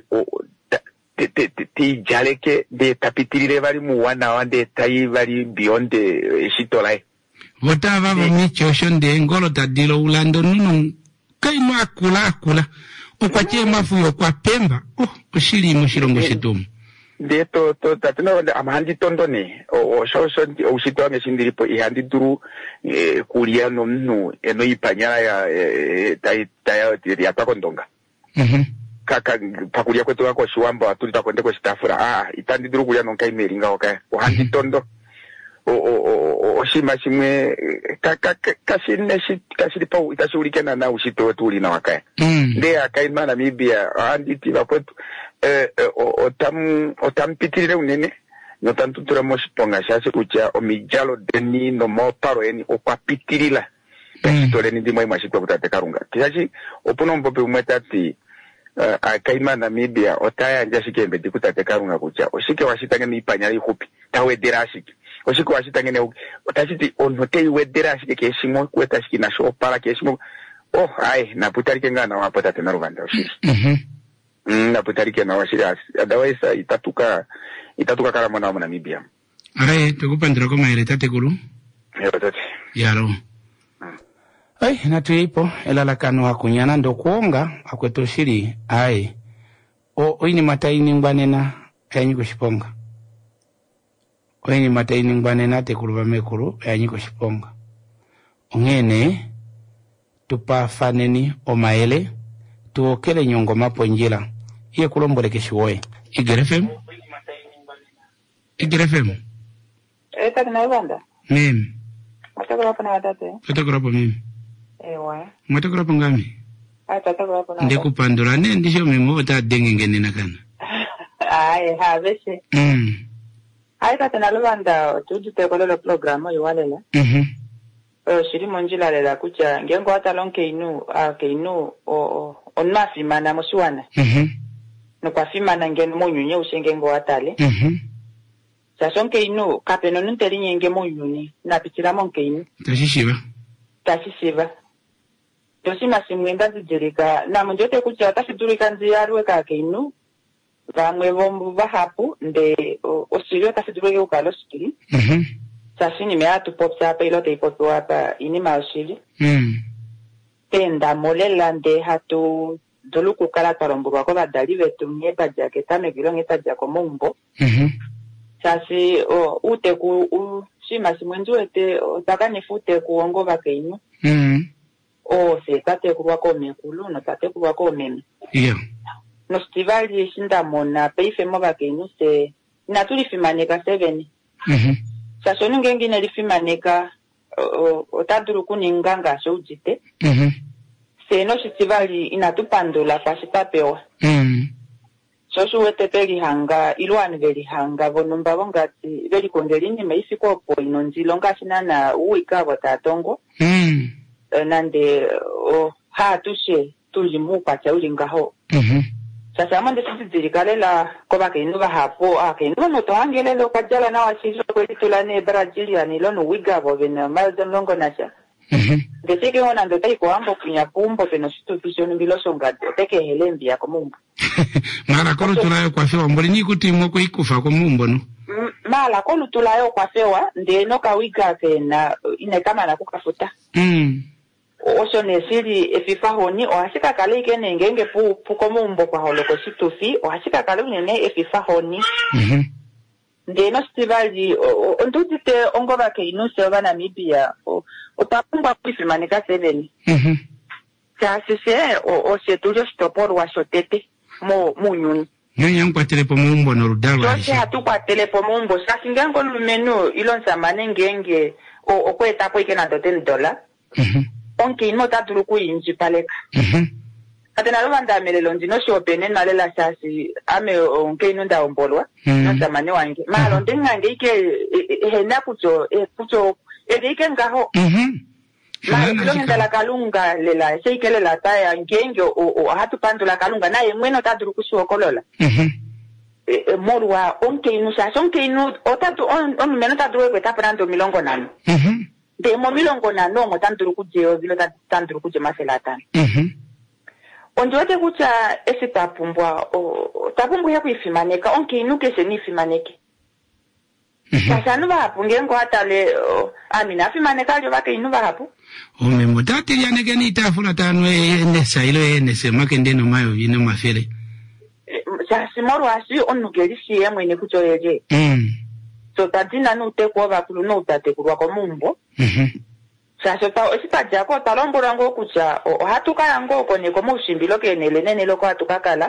tijaleke de tapitirire vari muwana wande tai vari beyond shitolai vota vavo michosho nde ngolo tadilo ulando nuno kaino akula ukwache mafuyo kwa Pemba ushili mushilongo shitumu de to tatina amahandi tondone shosho ushitwa ngeshindiripo ihandi duru kulia no nu eno ipanyala ya tai ya pakondonga kaka pakulia kwetu wako shiwamba watulita kwende kwa shitafura itandi duru kulia nonka imeringa waka uhandi tondo shima shimwe kashiripa itashurikana na ushito wetu ulina wakaya nde akaima Namibia anditi vakwetu otampitirire unene notantutura moshitonga shase ucha omijalo deni no moparo eni okwapitirila peshitoleni ndimwe mwashitwa kutate Karunga kishashi opuno mbope umwetati akaima Namibia otaya njashikembe dikutate Karunga kucha oshike washitange mipanyala ihupi tawedera ashike oshiko washitangene otashiti onotei wedera ashike keshimo kwetashiki na show para keshimo naputarike ngana wapota tena ruvanda oshiri naputarike na washiri otherwise itatuka kala mwana wa Namibia tukupandira ko maile tate kulu yalo natuipo elalakano akunyana ndo kuonga akweto shiri oini mataini ngwanena yanyiko shiponga oini mataini ngwanena tekulu bamekulu yanyiko shiponga ongene tupafaneni omaele tuokele nyongo maponjila iye kulombole keshiwoye igerefem tati na ibanda Matakura hapa na watate Matakura hapa mimi ewa Matakura hapa ngami Matakura hapa na Ndeku pandura ndisho mimi wata dengengene nakana habeshe tati na lubanda tujute kolelo programo yuwalela shiri monjila lela kucha ngengo hata lonke inu onmafimana moshiwana nukwafimana ngenu munyunye ushengengo hatale sasonke inu kapeno nunteli nyenge munyuni napitila monke inu tashishiva tosi masimwenda zidirika na munjote kucha tasidurika nziyaruwe kake inu vamwe vombu vahapu nde osirio tasidurike ukalo sikili sashini mea tupopsa hapa ilote ipopi wapa ini maoshili penda molela nde hatu duluku kala karombu wako badali vetu ngeta jake tame gilo ngeta jako mumbo sasi uteku shima simwenzu ete otaka nifute kuongo vake inu se tate kuwako mekulu no tate kuwako meme no stivali shinda mona peife mo vake inu se natuli fimaneka 7 sasoni ngengine lifimaneka otadulu kuninga ngaashi ujite seno shitivali inatupandula pashi papewa shosho wete pelihanga ilwani velihanga vonumba vongati velikondela inima ifika opo inonzilo ngaashi nana uwikavo tatongo nande hatushe tuli mukwatya uli ngaho sasa amande sitizilikalela koba keinu bahapo keinu notohangelelo kwajala na washizo kwelitula ne Brazilian ilono wigavo vena maldo longo nasha ndesike ona ndo taiko ambo kunya pumbo peno situpisho nimbiloso ngado teke helembi ya komumbo mara kolo tulayo kwa fewa mboli ni kuti mwoko ikufa komumbo no mala kolo tulayo kwa fewa ndeno kawiga kena inekama na kukafuta osho nesiri efifa honi ohashika kale ikene ngenge puko mumbo kwa holoko situfi ohashika kale unene efifa honi ndeno stivali ondutite ongoba keinu sewa Namibia utapungwa kuifimanika 7 chasise osetulio stoporo wa shotete munyuni nyanya nkwatelepo mumbo no rudalo alishe hatukwatelepo mumbo sasingengo lumenu ilonsamane ngenge okweta kwa ikena $10 onke ino tatulu kuyinji paleka katena lomanda melelo ndino shopene nalela sasi ame onke ino ndaombolwa nonsamane wange malo ndingange ike hena kucho ike ngaho Malonga la kalunga lela seikele la taya ngenge hatu pandula kalunga naye mweno taduru kushokolola morwa onke inu sa onke inu otatu on meno taduru kweta prando milongo nano de mo milongo nano mo tanduru kujeo vilo tanduru kuje maselatan onjote kucha ese tapumbwa tapumbu ya kuifimaneka onke inu kese ni fimaneke sasa nuba hapu ngengo hatale amina fimaneka lyo bake inu hapu ome motati yaneke ni tafula tanu nesa ilo nese makendeno mayo vino mafele sasa moro asi onugelisi ye mwene kuchoyeje so tadina nute kwa bakulu no utate kulwa ko mumbo sasa osita jako talombora ngo kucha hatuka yango ko ne ko mushimbilo kenele nene loko hatukakala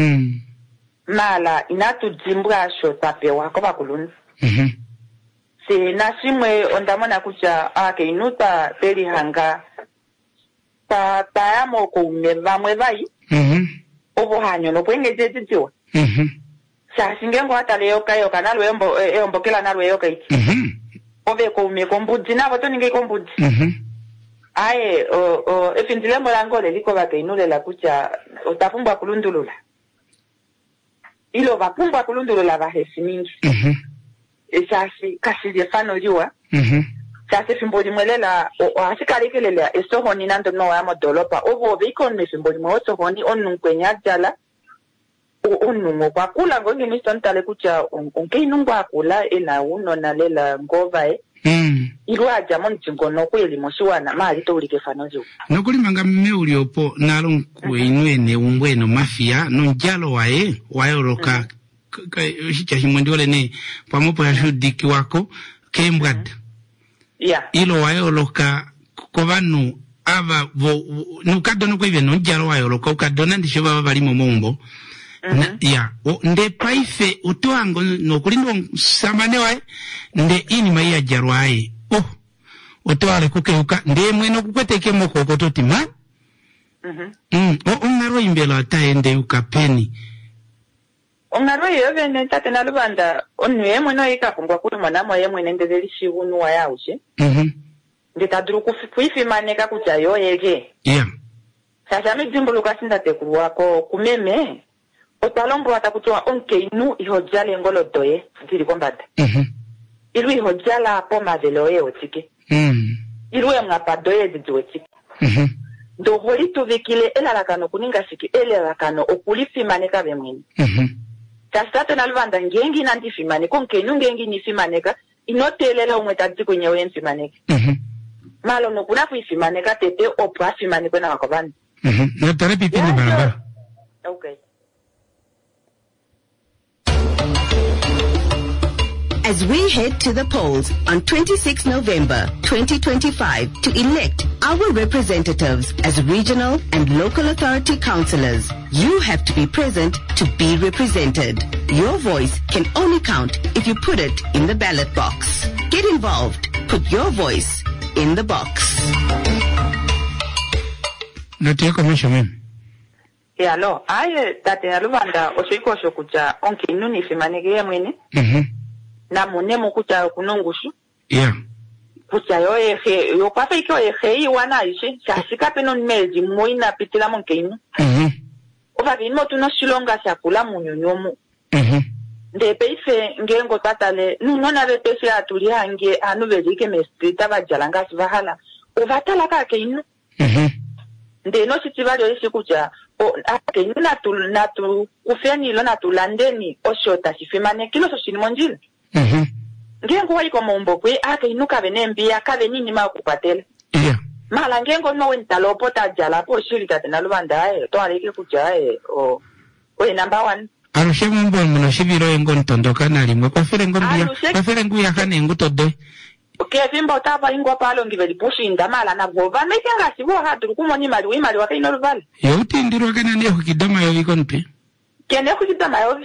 mala inatu jimbwa sho tapewa ko bakulu se nasimwe ondamona kucha inuta peli hanga tayamo kumeva mwevai obo hanyo no pwenge jetitiwa sa singengo hata leo kayo kanalo embo kila nalo yoka iti obe kume kombudzi nabo to ninge kombudzi aye efindilembo langole liko bake inulela kucha utafumba kulundulula ilo bapumba kulundulula bahesi mingi esasi kasije fano liwa sase fimboli mwelela asikalekelela esohoni nando no amo dolopa obo biko ne fimboli mwe sohoni onunkwenya jala onungo kwa kula ngonge nistontale kucha onke inungwa akula ena uno nalela ngova ilwa jamon tingono kweli moshiwana mali to ulike fano liwa nokulimanga meuli opo nalo kuinwene umbweno mafia no njalo wae shicha himwendiole ne pamopo ya shudiki wako kembwad ilo waeoloka kovanu ava nukadonu kwa hivyo njalo waeoloka ukadona ndisho baba balimo mombo nde paife utoango nokulindo samane wae nde ini maia jarwae utoale kukeuka nde mweno kukweteke moko kototima ongaro imbelo ataende ukapeni ongarwe yovene tate nalubanda onwe mweno ikafungwa kuli mwanamo ye mwene ndezeli shigunu wa yaushe nditaduru kuifimaneka kucha yoyege sasa midzimbuluka sindate kuruwako kumeme otalombo watakutua onke inu ihojale ngolo doye ndiri kombada ilu ihojala apo mazelo otike ilu ya ngapa doye zidu otike ndo holi tuvikile elalakano kuninga siki elalakano okulifimaneka bemwini sasa naluvanda ngengi nandifimaneka onke inu ngengi nifimaneka inotelela umwetati kwenye wenfimaneka malo nokuna kuifimaneka tete opo afimanekwe na wakobani natare pipini barabara okay. As we head to the polls on 26 November 2025 to elect our representatives as regional and local authority councillors, you have to be present to be represented. Your voice can only count if you put it in the ballot box. Get involved. Put your voice in the box. Natia commission mimi. Alo, aye tate Luvanda osiko shokucha onki nuni fimanege mwene. Na munemu kucha kunongushu. Yeah. Kucha yo ehe yo kwafa ikyo ehe iwana ishi shashika peno meji moina pitila monkeinu. Oba bimo tunoshilonga shakula munyonyomu. Ndepe ife ngengo tatale nunona bepese atulia nge anu belike mestrita bajalanga sibahala. Ovatala kake inu. Nde no sitibali esi kucha o ake natu kufeni lo natulandeni oshota sifimane kilo so sinimonjile. Ngengo waliko mombokwe ake inuka benembia kabe nini makupatela. Mala ngengo no wentalopo tajala po shiri tatena Luvanda to aleke kucha o number 1. Arushe mumbo muno shibiro engo ntondoka na limwe kwa fere ngu ya kane ngu tode. Vimba tapa ingo palo ngiveli pushi ndamala na gova mekenga sibo hatu kumoni mali wimali wakaino Luvale. Yauti ndiro kana ne hukidama yovi konpe. Kene hukidama yovi.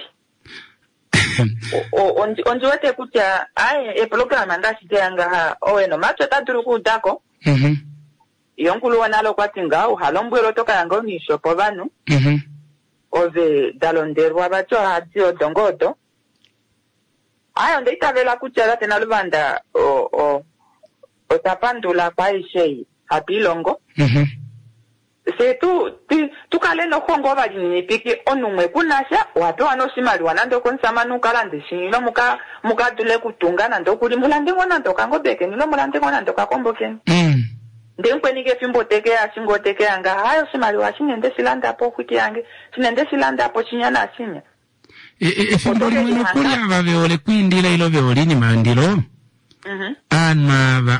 Onjiwete kucha e programa ndashi teanga oweno macho taturu kudako. Yonkulu wanalo kwa tinga uhalombwelo toka yango ni shopo vanu. Ove dalonderwa bacho hadi odongodo. Ayo ndeita vela kuchala tena Luvanda o tapandula kwa ishei hapilongo. Se tu kale no hongo bali ni piki onumwe kunasha wato anosimali wanando konsama nukalande shinilo muka dule kutunga nando kuli mulande ngona ndoka ngobeke nilo mulande ngona ndoka komboke. Ndemkwe nige fimbo teke asingo teke anga hayo simali washinende silanda po kuti yange sinende silanda po chinyana asinya. Fimbo limweno kuli ava veole kuindila ilo veoli ni mandilo. Anmava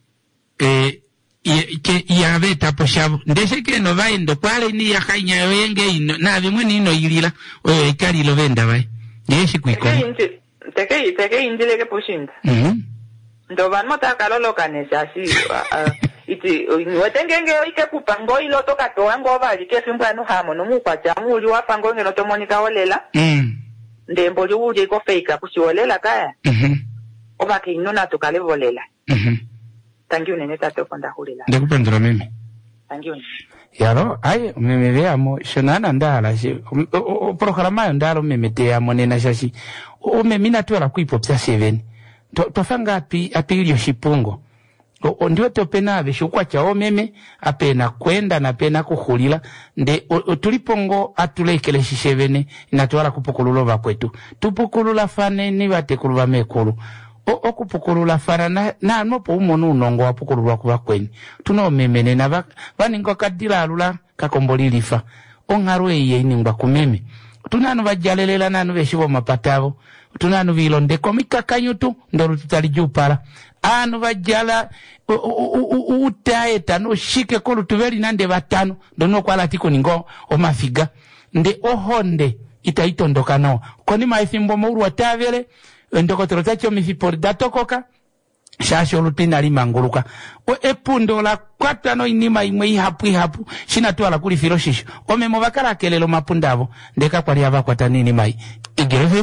ke yave tapo shavu ndese ke no vaendo kwale ni yakanya yenge ino na vimwe ni ino yilila oyo ikali ilo venda vai yeshi kuikoma teke indile ke pushinda ndo vanmo takalolo kanesa si iti wetengenge ike kupango ilo toka toango vali ke fimbo anu hamo no mukwacha muli wapango ngelo tomonika olela ndembo liuje ko fake kusiolela kaya oba ke inona tokale volela. Thank you nene tato konda hulila. Ndakupendera mimi. Thank you. Yaro ai mimi veamo shonana ndala shi programa yo ndalo mimi te amo nena shashi o mimi natwala kuipopsa 7 tofanga apilio shipungo ndio topena abishukwa chao meme apena kwenda na pena kuhulila nde tulipongo atulekele shishevene inatwala kupukululova kwetu tupukulula fane ni batekuluva mekulu okupukulula fana na nopo umonu unongo wapukululwa kuba kweni tuno memene na baningo kadira alula kakombolilifa ongarwe yeiningwa kumeme tunanu bajalelela nanu beshibo mapatabo tunanu bilonde komika kanyutu ndoro tutalijupala anu bajala utaeta no shike kolu tuveli nande batano dono kwala tiko ningo omafiga nde ohonde itaitondoka no koni maifimbo mouru watavele ndokotero tacho mifipori datokoka shasho lutina limanguluka o epundo la kwata no inima imwe ihapu shina tuala kuli filoshisho ome mobakala kelelo mapundavo ndeka kwali aba kwata nini mai igrefem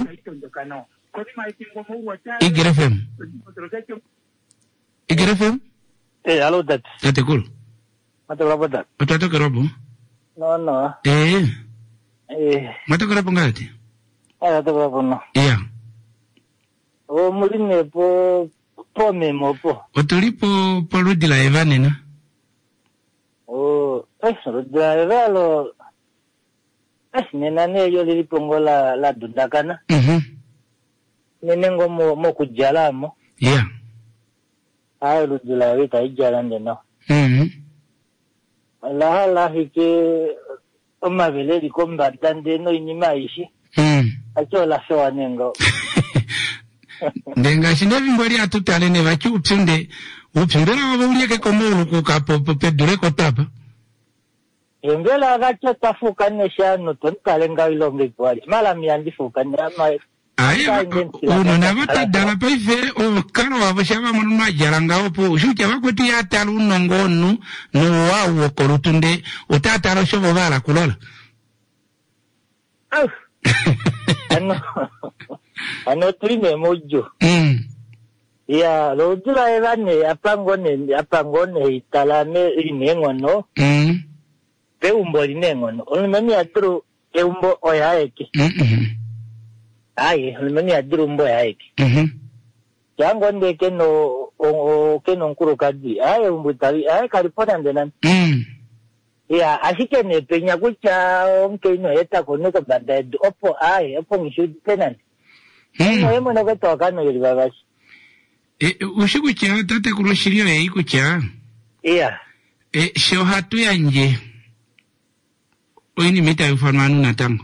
hello dad tate cool matokera dad utatoka robo no matokera ngati matokera no yeah o mulime po memo po otulipo poludila evanena rodila evalo nena ne yo lilipongo la dundakana nenengo mo kujalamo yeah ayo rodila wita ijala ndeno la hike omavele likomba tande no inima ishi acho la soa nengo ndenga shindevi mbwali atutale ne bachi upsunde wabo ulieke komulu kukapo pedure kotapa engela agacho tafuka neshano tonkalenga ilonge kwali mala miandifuka ndama aya uno nabata dala paife o kano wabo shaba munuma jaranga opo ushuja bakweti atalu nongonu no wawo korutunde utatalo shobo bala kulola ano tulime mojo Ya, lo tula evane apangone italame inengono. Pe umbo inengono. Onimani aturu e umbo oyaeki. Ai, onimani aturu umbo oyaeki. Yango ndeke no keno nkuru kadi. Ai umbo tali, ai California ndenan. Ya, asike ne penya kucha onkeno eta kono banda opo opo ngishu tenan. Emo no kutoka no yiribabashi. Ushikucha tate kuroshirio ikucha. Iya. Shio hatu yanje. Oini meta ufanwanu na tango.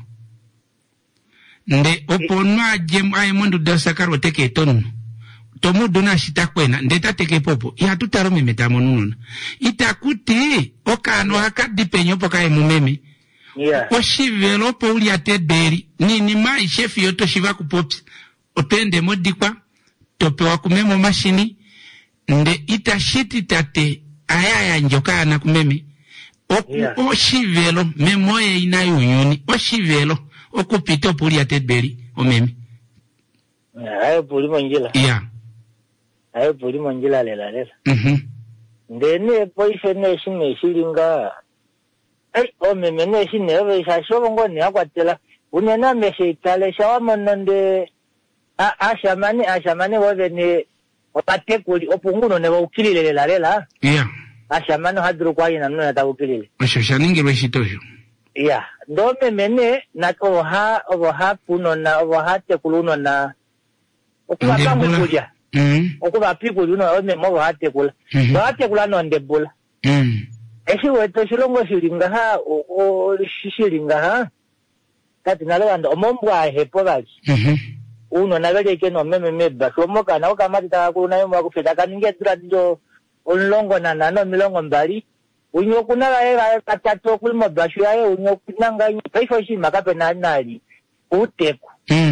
Nde oponwa jem mundu dasakaro teke tonu. Tomu dona shitakwena. Nde tateke popo. Ihatu tarome meta monununa. Itakuti. Okano hakadi penyo poka mumeme. Iya. Oshivelo po uliate beri. Ni mai shefi yoto shivaku pops. Otende modikwa. Topewa kumemo mashini. Nde itashiti tate. Ayaya njoka na kumeme. Oshivelo. Memoye inayo yuni. Oshivelo. Okupito puli ya tedberi. Omeme. Ayo puli monjila. Yeah. Ayo puli monjila lela. Ndene poishe neshine shilinga. Omeme neshine. Ewe shashobongo ni akwatela. Unena meshe itale. Shawamononde. Ashamani wabe ni. Opatekuli. Opunguno newa ukilile lela. Yeah. Ashamani hadru kwa ina nuna ta ukilile. Oshaningi reshitojo. Yeah. Dome mene na oha puno na oha tekuluno na okuba pangu kuja. Okuba pikulu no ome mo oha tekula. Oha tekula no ndebula. Esi weto shilongo shilinga ha o shilinga ha. Kati nalewanda omombwa hepo bali. Uno na vele keno meme meba. Somoka na okamati takuna yomwa kufeta kaninge turadio onlongo na nano milongo mbali. Unyokuna ga katato kulmo bashu yae unyokunanga paifo shi makape na nali uteku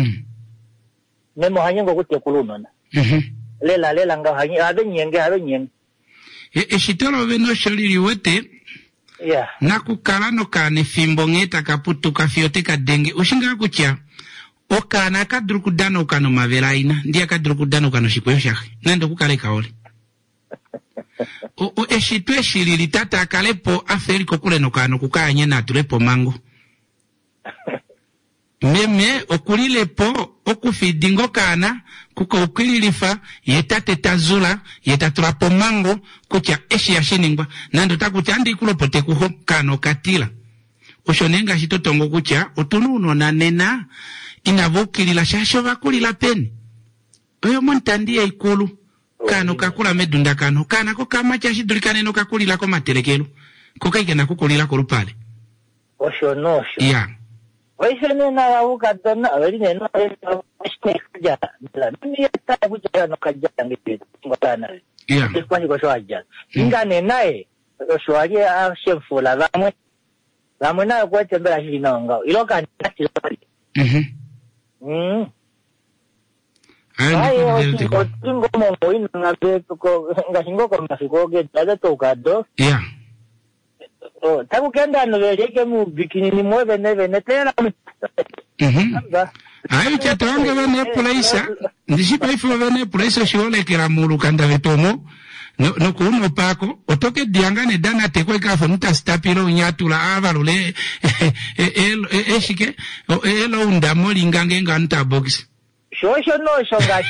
memo hanyengo kutekuluno na lela nga hanyi abe nyenge shitolo beno sholiri wete yeah nakukala no kane fimbo ngeta kaputu kafiote kadenge ushinga kucha okana kadrukudano kano maveraina ndia kadrukudano kano shikweyo shakhe nando kukale kaole eshitwe shirili tata kalepo aferi kokule nokano kukanye na tulepo mango. Meme okulilepo okufidingo kana kuka ukililifa yetate tazula yetatulapo mango kucha eshi yashiningwa nando takucha andi kulopote kuho kano katila. Oshonenga shitotongo kucha otununo na nena inavokilila shasho vakulila peni. Oyo montandia ikulu. Kano kakula medunda kano kana ko kama chashidulikane no kakulila ko materekelo ko kaikena kukulila ko rupale osho yeah waisene na uka dona awerine no ja la mimi ta kuja no kaja ngiti ngotana yeah kwani ko shwaja ingane nae shwaje a shefula vamwe na ko tembera shinonga iloka ndati Otingo mo ino ngabe ko ngasingo ko masiko ge dada tokado. Yeah. Taku kenda no veke mu bikini ni mo vene tena. Ayo chatonga vene pulaisa. Ndisipa ifo vene pulaisa shiole kira mulu kanda vetomo. No kuno pako otoke diangane dana tekwe kafo nuta stapiro nyatula avalule eshike elo undamoli ngange nganta box. Shosho no shonga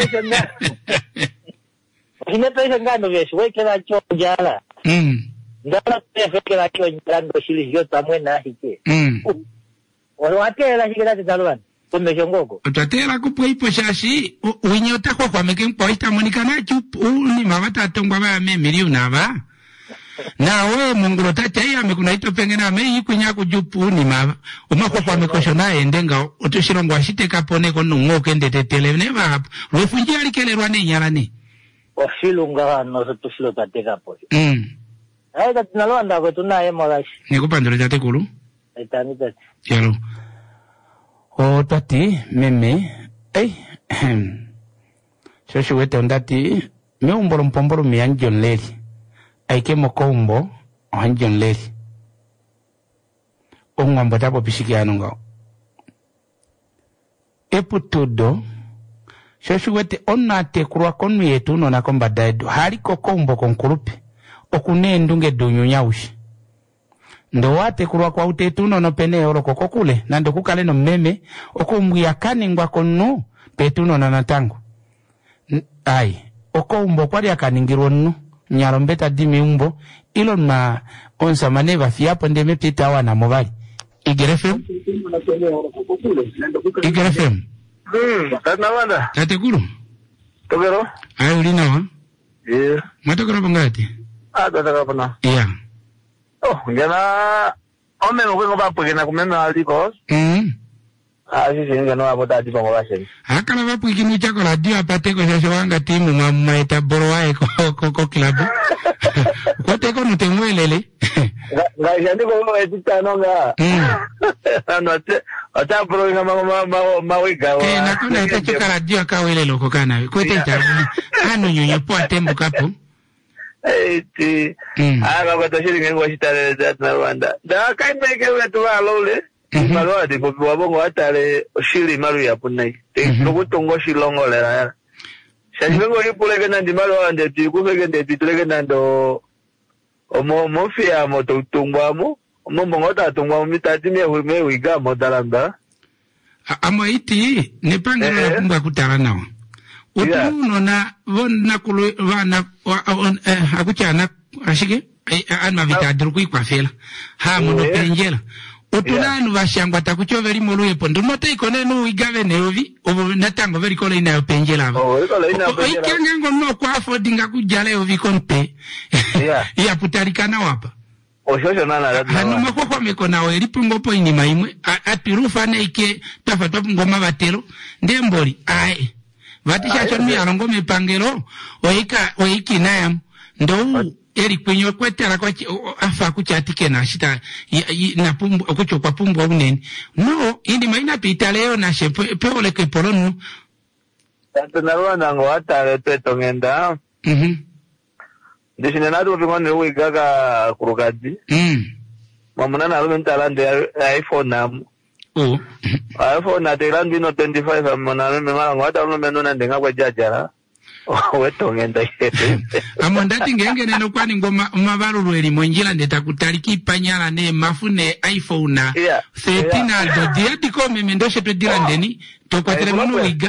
shine pesa ngano veshi weke la chonjala ndala peke la chonjala shili yota mwena hike watela hike la talwan kumbe shongoko utatela kupo ipo shashi unyota kwa meke mpoita monikana chup ni mawata tongwa ba me miliona ba na we mungulo tata ya mekunaito pengena me yikunya kujupu ni mava umako kwa mekoshona endenga otushirongwa shite kapone kono ngoke ndetele neva refunji alikelelwa ne nyalane oshilunga no tushilo tateka po aida tunalonda ko tunaye mogashi nikupandole tate kulu etani tati yalo o tati meme shoshu wete ondati me umbolo mpombolo mianjon leri aike mokombo anjon leri ongwambo tapo pisiki anunga eputudo shoshuwete onna tekurwa konu yetu nona komba daido haliko kombo konkulupi okune ndunge dunyu nyaushi ndo watekurwa kwa utetu nono pene oroko kokule nando kukale no meme okumbuya kaningwa konu petu nona natango ai okombo kwali akaningirwa nu nyarombeta dimi umbo ilo na onsa maneva fiapo ndeme pita wana mobali Igerefem Kana wanda tatekulu tokero ayo lina wa matokero bangati tokero pana ngana ome ngwe bapugena kumeme aliko sisi ngana abota ati bongo bashe akala bapugini chako radio apate ko shasho wanga timu mama itaboro wae ko club kote ko nutemwelele ngaje ndiko etitano nga anote atapro nga mawiga wa na kuna itachoka radio akawele loko kana kote itabu ano nyonyo po atembo kapo kwa tashiri ngengwa shitale na Rwanda da kai meke wetu wa lole malwadi bobi wabongo atale shiri maru ya punai nokutongo shilongo lera shajibengo lipuleke nandi malwa ande tikufeke nde pituleke nando mofia moto tungwamo mbongo ta tungwamo mitati me wiga modalamba ama iti nepangelo la kumba kutara nawo utuno na vona kulu vana akuchana ashike anma vitadru kwa fela ha mono penjela utulanu vashangwa takuchoveri moluye pondo mote ikone no igave neovi obo natango veri kola ina penjela ikengengo no kwa afodinga kujale ovi konpe ya putarikana wapa oshosho nana hanu makoko mekona weli pungo po ini maimwe atirufa neike tafatwa ngoma batelo ndembori ai vatisha chonmi alongo mepangelo oiki nayam ndo eri kwenye kwetera kwa afa kuchatike na shita na pumbu okucho kwa pumbu wa uneni no indi maina pita leo na shepe peole ke polonu tanto na Rwanda ngo atale peto ngenda ndishine nadu vimone uwe gaga kurugaji mamuna na rume ntalande iPhone namu iPhone na telandi no 25 amona rume mara ngo ata rume nona ndenga kwa jajara wetongenda amondati ngenge neno kwani ngoma mabaruru eli monjila ndeta kutaliki panyala ne mafune iPhone na 13 aldo diati ko memendoshe to dirandeni to kwa telemono wiga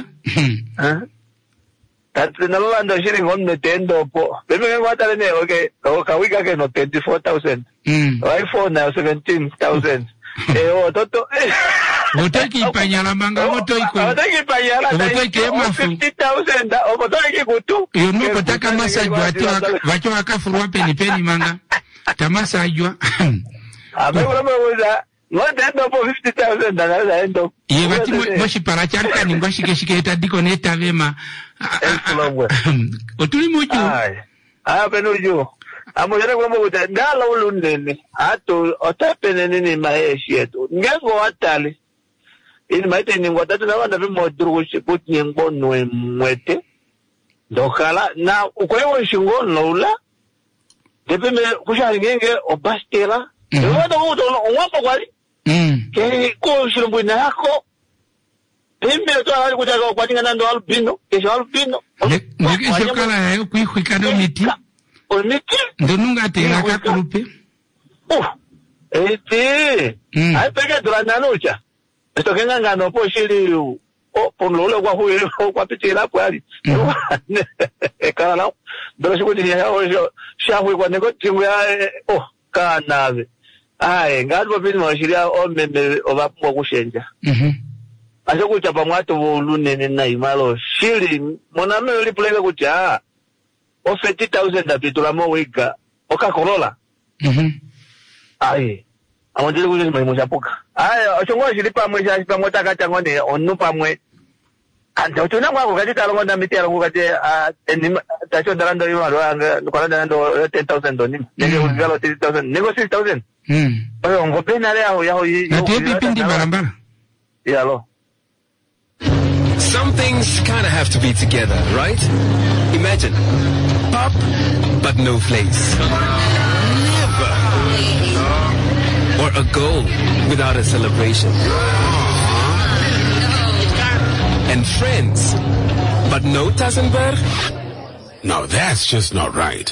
tatu na landa shiri ngonne tendo po bebe ngwata ne okay ka wiga ke no 24,000 iPhone na 17,000 toto Otaki panyala manga oto iko. Otaki panyala. Otaki mafu. 50,000 otaki kutu. Yo no kotaka masajwa wacho wakafurwa peni manga. Tamasajwa. Abegula mweza. Ngote ndo po 50,000 dala endo. Ye wati moshi paracharka ni ngoshi shike etadiko neta vema. Otuli moju. Penuju. Amujana kwa mbuta ndala ulunene. Ato otapene nini maeshi yetu. Ngengo watali. Ini maite ni ngwatatu na wanda vimo drugushi kuti ngonwe mwete dokala na ukwewe shingono ula depeme kushari ngenge obastela wanda kuto ngwapo kwali ke ko shirumbu na yako pembe to ali kutaka kwatinga nando albino kesho albino nekesho kala yayo kuikhikana miti oniki ndonunga tera kakulupe ai peke durana nocha esto que ngangano po shiri por lo kwa huyo kwa pitira pwali kana bero shikuti ya hoyo shahu kwa nego timu ya kanave ai ngadwa pini mashiria o meme obapo kushenja aso kuchapa mwato volunene na imalo shiri moname ulipuleka kuti o 50,000 apitula mo wiga okakorola ai amondele kuzo mwe chapuka aya ochongo shiri pamwe shashi pamwe takachangwa ne onu pamwe anda utona kwa kati talongo na miti alongo kati eni tacho dalando yimalo anga kwa dalando 10,000 doni nenge uzalo 30,000 nego 6,000 oyo ngopena leo yaho na tepi pindi barambara yalo. Some things kind of have to be together, right? Imagine pop but no flakes. Never. Or a goal without a celebration. and friends. But no Tassenberg? Now that's just not right.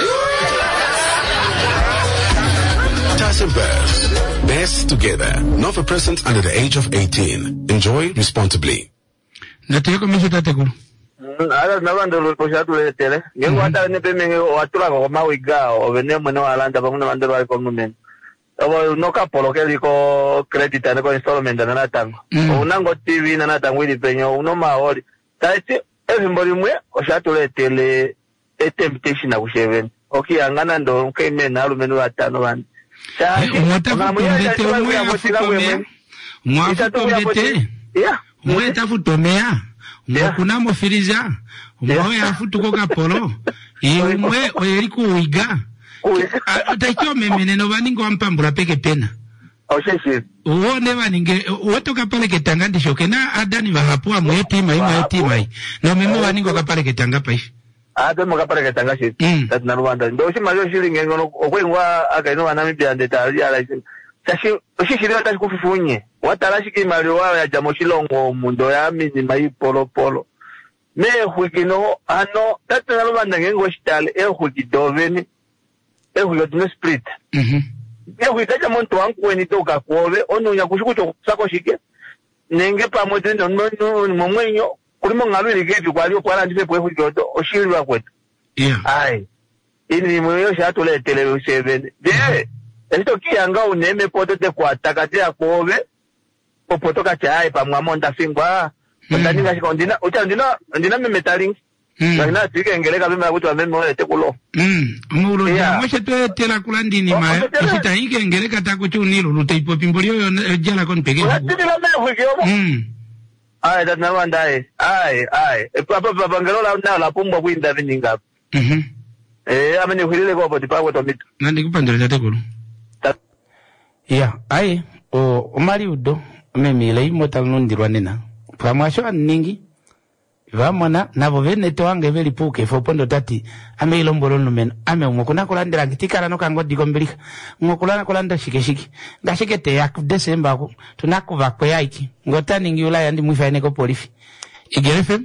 Tassenberg, best together. Not for persons under the age of 18. Enjoy responsibly. Nateko misho tatekulu. Ala nabando lo poshatule tele. Ngengo hata ne pemenge watula ko mawiga o vene mwana walanda banguna mandero al komumen. Obo no kapolo ke liko credit ne ko installment na tango. Unango TV na tango ili penyo uno maori. Taiti everybody mwe o shatule tele temptation na kusheven. Okay angana ndo nkeme na lumenu atano bani. Mweta futomea mwakuna mofiriza mwe afutuko kapolo mwe oyeriku uiga otakio memene no baningo wampambula peke pena uone baninge uotoka pale ketanga ndishoke na adani bahapua mwetimai no memo baningo kapale ketanga paishi mo kapale ketanga shi na Rwanda ndo shi majo shilingi ngono okwengwa akaino banami byande tali ala tashi oshishirira tashi kufifunye watalashi kimali wao ya jamoshilongo mundo ya mini mai polo me hwikino ano tatana Rwanda ngengo shitale hwikidoveni hwikotune split hwikaja monto wankweni toka kuove ono nyakushukucho sako shike nenge pamoja ndo momwenyo kulimo ngalwili getu kwa liyo kwa ndipe pwe hwikoto oshilwa kwetu ai ini mweyo shatole tele 7 de esto kianga uneme potote kwa takate ya kuove popotoka chai pa mwamonda fingwa ndaninga shikondina ndina memetaling na tike ngeleka bima kutu ameme ole tekulo mulo mwashe to tela kulandini ma osita ike ngeleka takuchu nilo luteipo pimbolio jala kon pege ai that na wanda ai papa ngelola na la pombo kwinda vininga amene hulile kwa poti pawe to mitu nandi kupandira tatekulu ai o mali udo memile imota nundirwa nena pamwasho ningi vamona nabo vene to ange veli puke fo pondo tati ame ilombolo numeno ame umokuna kulandira kitikala no kango dikombelika ngokulana kulanda shikeshiki ngashikete ya December ko tunakuva kwa yaiki ngota ningi ulaya ndi mwifane ko polifi igerefe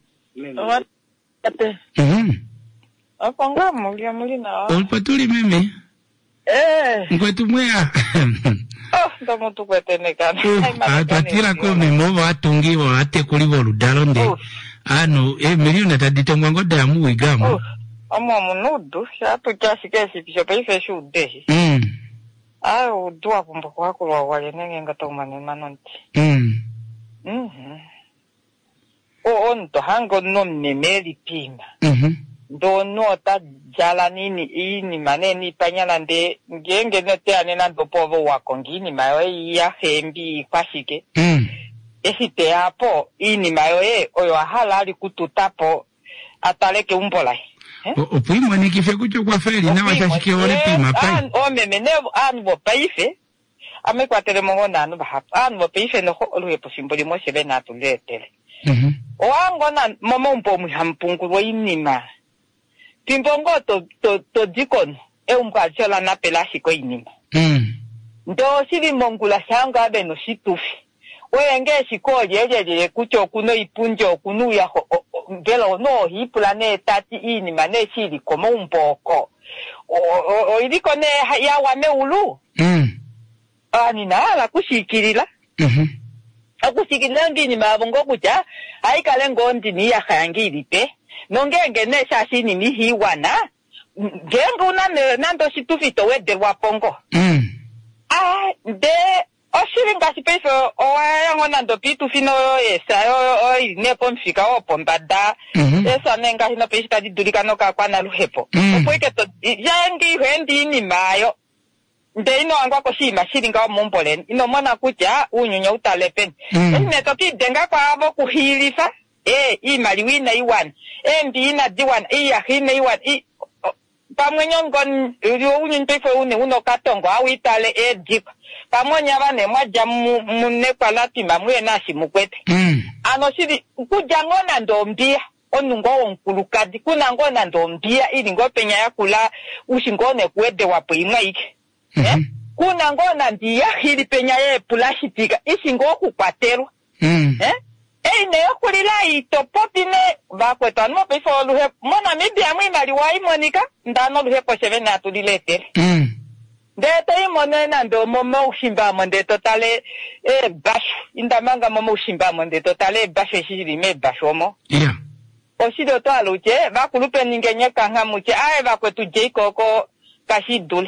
ate apanga muli na olpatuli meme ngwetu mwea ndamo tukwetene kana atira ko memo atungiwo ate kulivo ludalonde ano miliona tadite mwango damu igamo amo munudu shato kyashikesi pisho paife shude ayo dua pombo kwako wale nenge ngata umane manonti onto hango nomne meli pima ndo nota jala nini ini maneni panyala nde ngenge nete anena ndopovo wako ngini mayo ya hembi kwashike esite hapo ini mayo oyo halali kututapo ataleke umbola opimo nikife kucho kwa feri na washashike ole pima pai omeme anbo paife amekwatele mongona anu bahapa anbo paife no oluye posimboli mo sebe na tuletele wango na momo mpo muhampungulwa inima timbongo to dikon umpachola na pelashi ko inima ndo sili mongula shanga abe no situfi wenge shikoje ejeje kucho kuno ipunjo kunu ya ngelo no hi planeta ti inima ne sili komo umpoko o idiko ne ya wame ulu ani na la kushikirila akusikilanga ngini mabongo kuja haikale ngondi ni ya khangiri pe nongenge ne shashini ni hiwana gengo nando situfito wede wapongo de oshiringa sipeso oyango nando pitu fino esa o nepo mfika opo mbada esa nenga hino peshita didulika no kakwana luhepo opweke to yangi hendi ni mayo nde ino angwa ko shima shiringa mombolen ino mona kuja unyunya utalepen ene to kidenga kwa abo kuhilifa imali wina iwan mbi ina diwan ya hina iwan pamwenyo ngon unyun pefo uno katongo awitale dik pamonya bane mwaja munne kwalati mamwe na simukwete ano shiri kujangona ndombia onungo onkulukadi kuna ngona ndombia ili ngopenya yakula ushingone kwede wapo imwa iki kuna ngona ndiya hili penya ye plastika ishingo kukwatelwa ne okulila itopopine bakwetu anmo pefo luhe mona media mali wai monika ndano luhe po sevena atulilete Dete imone nando momo ushimba monde totale basho indamanga momo ushimba monde totale basho shiri me basho mo yeah osido to aluche bakulupe ningenye kanga muche ae bakwetu jeikoko kashidul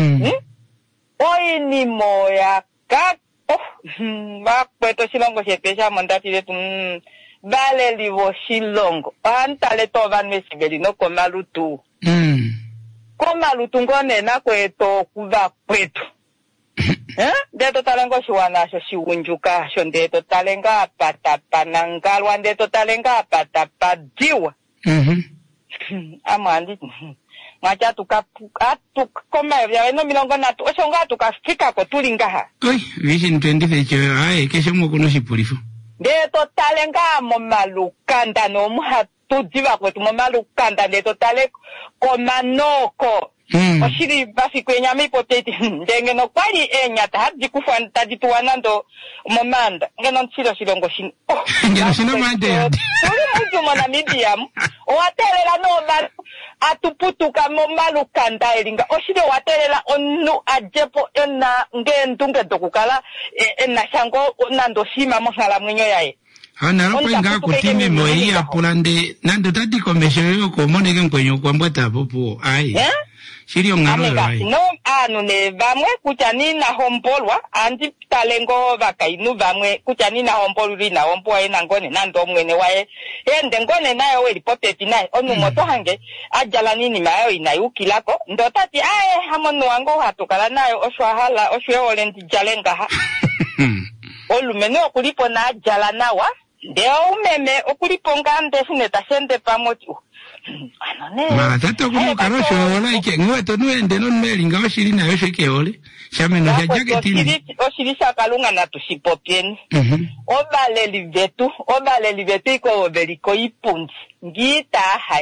oi ni moya ka bakwetu silongo shepesha mondati letu bale livo silongo antale to van mesibeli no komalutu Koma lutungone na kweto kuva kwetu. Deto talengo shiwana sho shiwunjuka sho deto talenga patapanangalwa deto talenga patapadiwa. Amandi. Macha koma ya no milongo na tu osonga tukafika ko tulingaha. Oi, vision 20 ai kesho mokuno shipulifo. Deto talenga mo malukanda no muha tujiva kwetu momalu kanda neto tale komanoko oshiri basi kwenya mipoteti ndenge no kwali enyata hadji kufanta dituwanando momanda ngeno nsiro silongo shin ngeno sino mande tuli muju mona medium watelela no ba atuputuka momalu kanda elinga oshiri watelela onu ajepo ena ngendunge dokukala ena shango nando shima mosala mwenyo yae Ana ropo inga kutimi moi apulande nando tati komesho yoko monege nkwenyo kwa mbweta popo ai Sirio ngaro ai no anu ne vamwe kuchani na hompolwa andi talengo vakainu vamwe kuchani na hompoluri na hompoa ena ngone nando mwene wae ende ngone nayo weli popeti nae onu moto hange ajala nini mayo inayukilako ndo tati ae hamono wango hatukala nayo oshwahala oshwe olendi jalenga ha olumene okulipo na ajala nawa deo umeme okulipo ngande sineta sende pamoti ma tato kuno karosho wala ike ngweto nuende non melinga oshiri na yosho ke ole shameno ya jaketini oshiri shakalunga na tusipopieni obale livetu iko obeliko ipundi ngita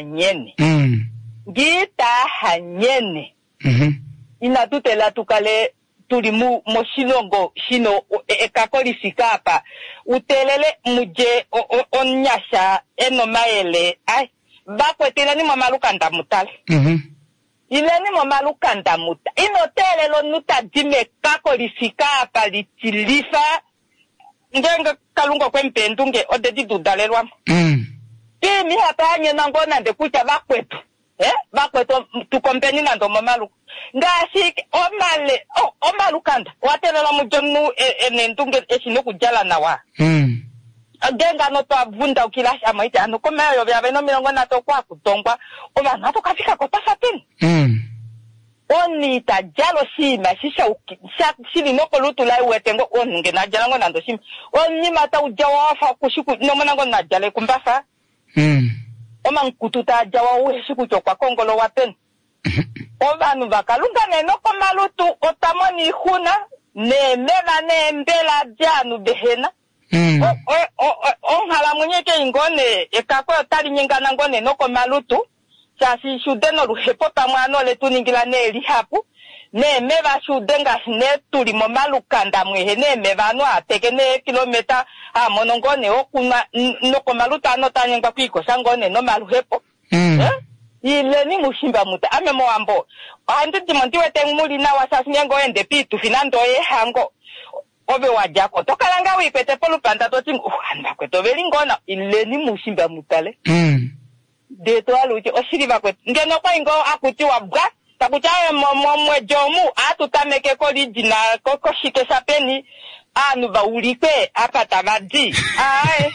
hanyene inatutela tukale tulimu moshilongo shino ekakolisika apa utelele muje onyasha eno maele ai bakwetela ni mamaluka ndamutale ile ni mamaluka ndamuta inotelelo nuta dime kakolisika apa litilifa ngenga kalungo kwempendunge odedi dudalelwa mi hapa anye nangona ndekucha bakwetu bakwetu tukompeni nando mamaluka ngasi omalukanda watelela mujonu enendunge esino kujala nawa agenga no to avunda ukilasha amaita ano komeyo bya no milongo na to kwa kutongwa obana to kafika ko pasateni oni tajalo shima shisha shili no kolutu lai wetengo onge na jalango nando shima oni mata ujawa fa kushiku no manango na jale kumbasa omankututa jawa uhishiku chokwa kongolo wateni Obanu bakalunga neno komalutu otamoni huna ne mela ne mbela janu behena onhala mwenyeke ingone ekako tali nyingana ngone no komalutu chasi shudeno luhepo pamwano le tuningila ne lihapu ne meva shudenga ne tuli momalukanda mwehe ne mevano ateke ne kilometa monongone okuna no komalutu anotanyengwa kwiko sangone no maluhepo ile ni mushimba muta ame moambo andi timontiwe tengumuli na wasasi nyengo ende pitu finando ye hango obe wajako tokalanga wipete polupanda totingo anda kweto belingona ile ni mushimba mutale de to aluche oshiriba kweto ngeno kwa ingo akuti wa bra takuchaye momwe jomu atutameke ko lijina koko shike sapeni anu baulike apata badi ai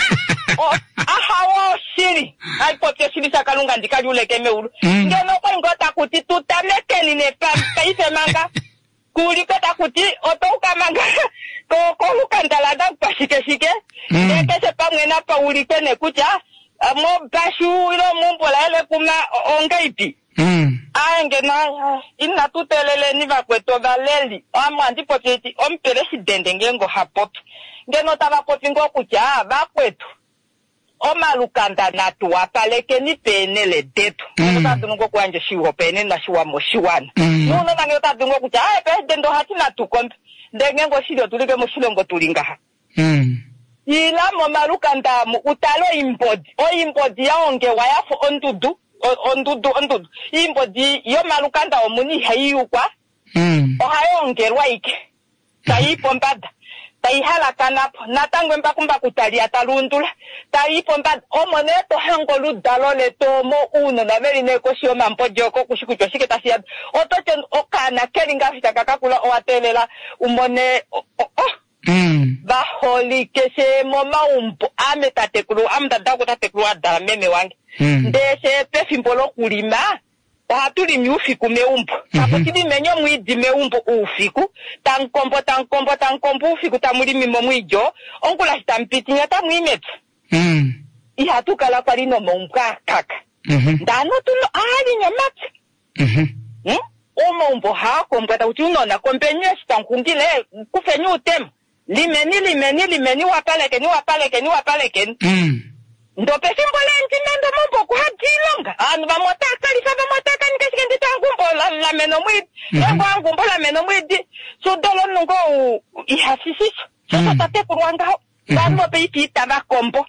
ahawo shiri ai popyo shiri sakalunga ndikali uleke meulu ngeno kwa ingota kuti tutameke ni ne kaife manga kuli kota kuti otoka manga ko lukandalada kwa shike ndeke se pamwe na pa ulike ne kucha mo bashu ilo mumbola ele kuma ongaipi aenge na ina tutelele ni bakweto baleli amandi popeti ompresidente ngengo hapot ngeno taba popingo kucha bakweto omalukanda natu apaleke ni penele detu nota dungo kwanje shiwo pene na shiwa moshiwana nuno nangeta dungo kucha pe dendo hatina tukombe ndengengo shilo tulike moshilongo tulinga ila mo malukanda mu utalo impodi ya onge wayafo ondudu impodi yo malukanda omuni hayukwa ohayo ongerwa ike taipombada taihala kanapo natangwe mbakumba kutalia talundula taipombada omone to hango ludalo leto mo uno na veri neko sio mampojoko kushikucho shiketasiya otoche okana kelinga fitakakakula oatelela umone baholi kese moma ametatekulu amdadaku tatekulu adala meme wange ndese pefimbolo kulima ohatuli miufiku meumbu takutili menyo mwidi meumbu ufiku tankombo ufiku tamulimi momwijo onkula hitampitinya tamwimetu ihatukala kwalino moumka kaka ndano tuno ali nyamati omoumbo hakombwa takuti unona kompenye sitankungile kufenye utema limeni wapaleke ndope simbole ntimendo mombo kuhadilonga anu bamotaka nikashikendi tangumbo la meno mwidi ngumbo la meno mwidi so dolo nungo ihasisiso so tate kurwanga bano pe ita bakombo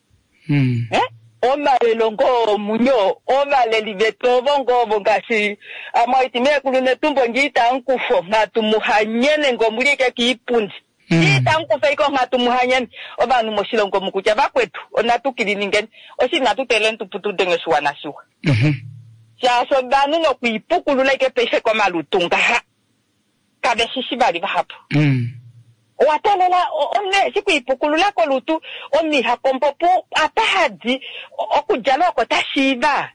omale longo munyo omale libeto bongo bongasi amaiti mekulune tumbo ngita nkufo natumuhanyene ngomulike kiipundi ita nkufa iko ngatumuhanyene obanu moshilongo mukuja bakwetu onatukili ningeni osi natutele ntuputu dengeswa nasiwa so banu no kuipukulula ike pese kwa malutunga ha kabeshishi bali bahapo watelela omne sikuipukulula ko lutu omni hakompopo apahadi okujala ko tashiba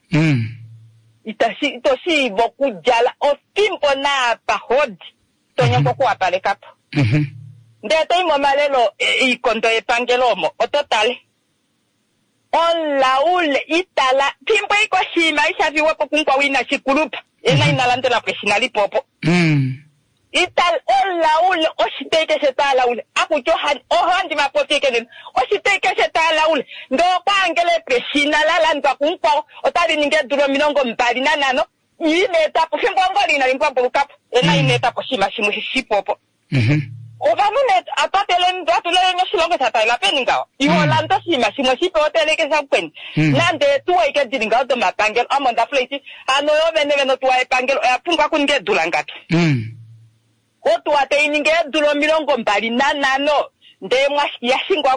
tosi bokujala otimpo na pahodi tonyoko ku apalekapo ndeto imomalelo ikondo epangelomo ototale on laule itala timpo iko shima ishaviwe pokunkwa wina shikulupa ena inalandela presinali popo ital on laule ositeke setala ule akujohan ohandi mapoteke den ositeke setala ule ndo kwangele presina lala ntwa kunkwa otali ninge duro minongo mpali nanano ineta pofingongoli na limpwa bulukapo ena ineta poshima shimu shipopo Ogamune atatele ndatule nyoshilongo satala peninga. Iholanda sima simo sipe hotele ke sakwen. Nande tuwa ike diringa do mapangel amonda fleti ano yo vene tuwa epangel apunga kunge dulangaki. Otu ate ininge dulo milongo mbali nanano nde mwa yashingwa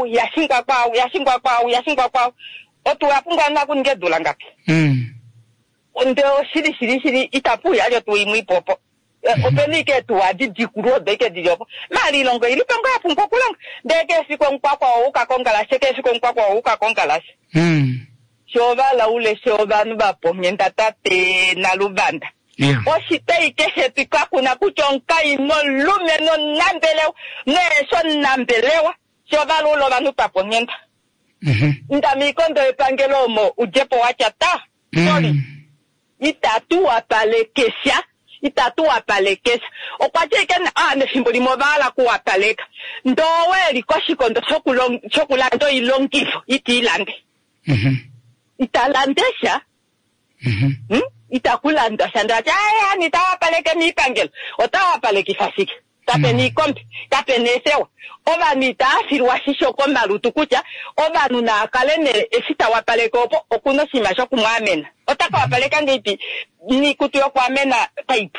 kwao. Otu apunga na kunge dulangaki. Nde shiri itapu ya tu imui popo. Openike tuwaji dikuro deke dijopo mali longo ili pengo ya punko kulong deke fiko nkwa uka kongala sheke fiko nkwa uka kongala shoba la ule shoba nuba pomyenta tate na lubanda osite ikeshe pika kuna kuchonka ino lume no nambelewa ne nambelewa shoba lulo banu papomyenta ndami kondo epangelo mo ujepo wachata sorry itatu apalekesha itatu apalekesa okwaje ken ne simboli mobala ku apaleka ndowe likoshikondo chokulando ilongifo itilande italandesha itakulanda sanda ya ni tawapaleke mipangelo otawapaleke fasiki tape ni kompi tape nesewa oba ni taafirwa shisho komba lutukucha oba nuna kalene esita wapaleke opo okuno simasho kumwamena otaka wapaleka ngiti ni kutuyo kwamena type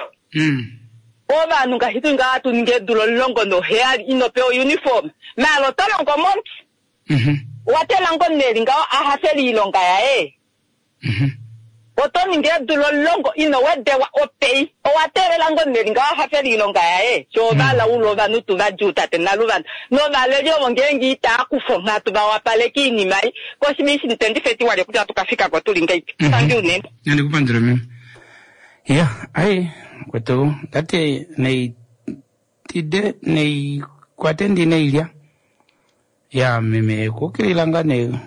oba nunga hitu nga atu nge dulo longo no hair inopeo uniform malo tolongo monti watela ngoneli nga ahafeli ilonga ya otoni nge dulo longo ino wedewa opei owatere lango ngelinga hafeli ilonga yae chobala ulo banutu bajuta tenaluban no valelyo mongengi ta kufonga tubawapaleki ni mai koshimishi ntendi feti wale kuja tukafika kwa tulinga ipi tandi unene nani kupandira mimi ya ai kwetu date nei tide nei kwatendi neilia ya mimi kukilanga ne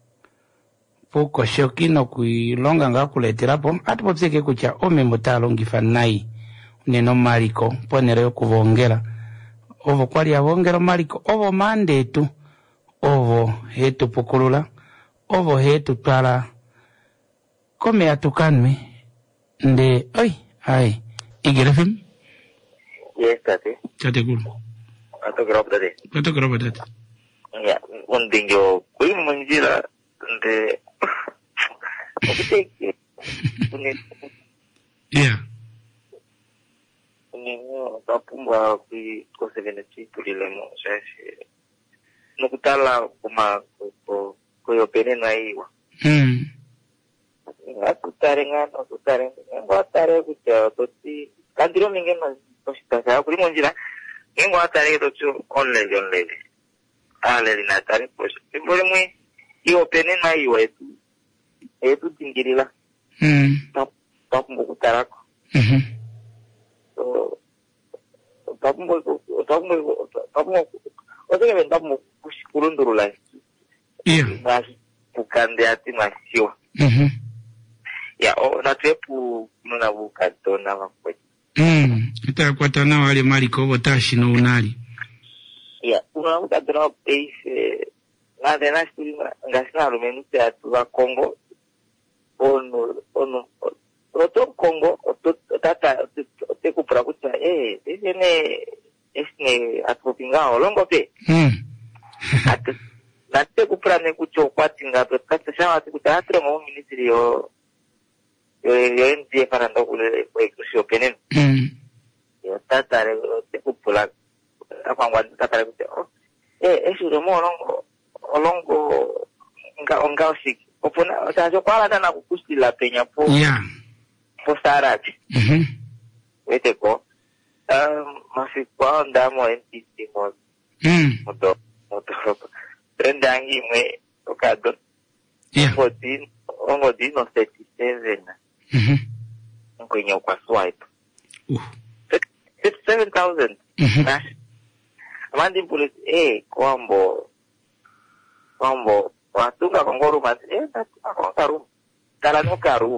poko shokino kuilonga nga kuleterapo atupopseke kucha ome mutalo ngifanai neno mariko ponere kuvongera ovo kwali avongera mariko ovo mandetu ovo hetu pukulula ovo hetu twala kome atukanme nde ai igerefim yes tate kulu atogrop date Ya, undingo kui munjila de okuteke. Yeah. Ninyo tapumba kui koseveneti tulilemo sasa. Nukutala kuma koyo pene na iwa. Akutarengan ngotare kuja toti kandiro mingen mas posita sa kuri munjila. Ngotare to chu online. Ale linatari pues por muy yo pene na iwa itu tingirila. Top mo tarako. So top mo oke bentar mo kurun dulu lah. Iya. Mas bukan di hati masih. Ya nanti pu nuna bukan tu nama apa. Kita kuatana wale mali ko botashi no unali. Ya, una bukan tu nama nada na studi nggak selalu menuju tu Kongo. Roto Kongo tata te kupra kucha ini atau tinggal longo te. Nanti kupra ne kucho patinga tu kata sama tu kucha atre mau ministri yo enti parando kule kusio penen. Yo tata re te kupula apa wan tata re kucha. Sudah mau longo enggak sih. Opona sa kwala na kukusti la penya po. Yeah. Postarati. Vete ko. Masih kwa ndamo entiti mo. Moto. Trendangi me okado. Yeah. Ongo di no 37. Ongo nyo kwa swipe. 7,000. Amandi police kwambo watu ka kongoro mas ako karum kalano karum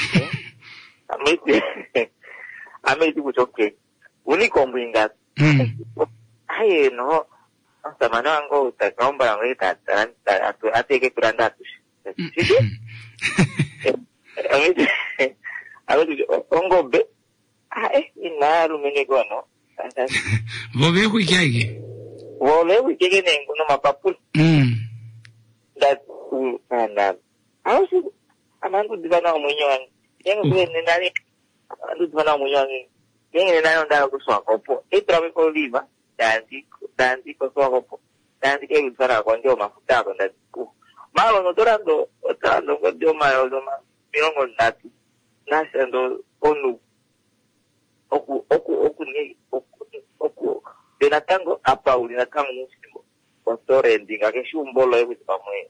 ameti kuchoke uni kombinga ai no samana ango utakomba ngi tatan atu ateke kuranda tu sisi ameti ongo be inaru menego no Vove kuikiage nengo no mapapul that and also amandu divana munyon yang gue nendari amandu divana munyon yang nendari ndara kuswa kopo etrawe ko liva danti ko swa kopo danti ke usara ko ndio mafuta ko ndati ku malo no torando ko ndio mayo do ma milongo ndati nasendo onu oku denatango apa ulinatango musimo Otore ndinga ke shumbolo e kupa mwe.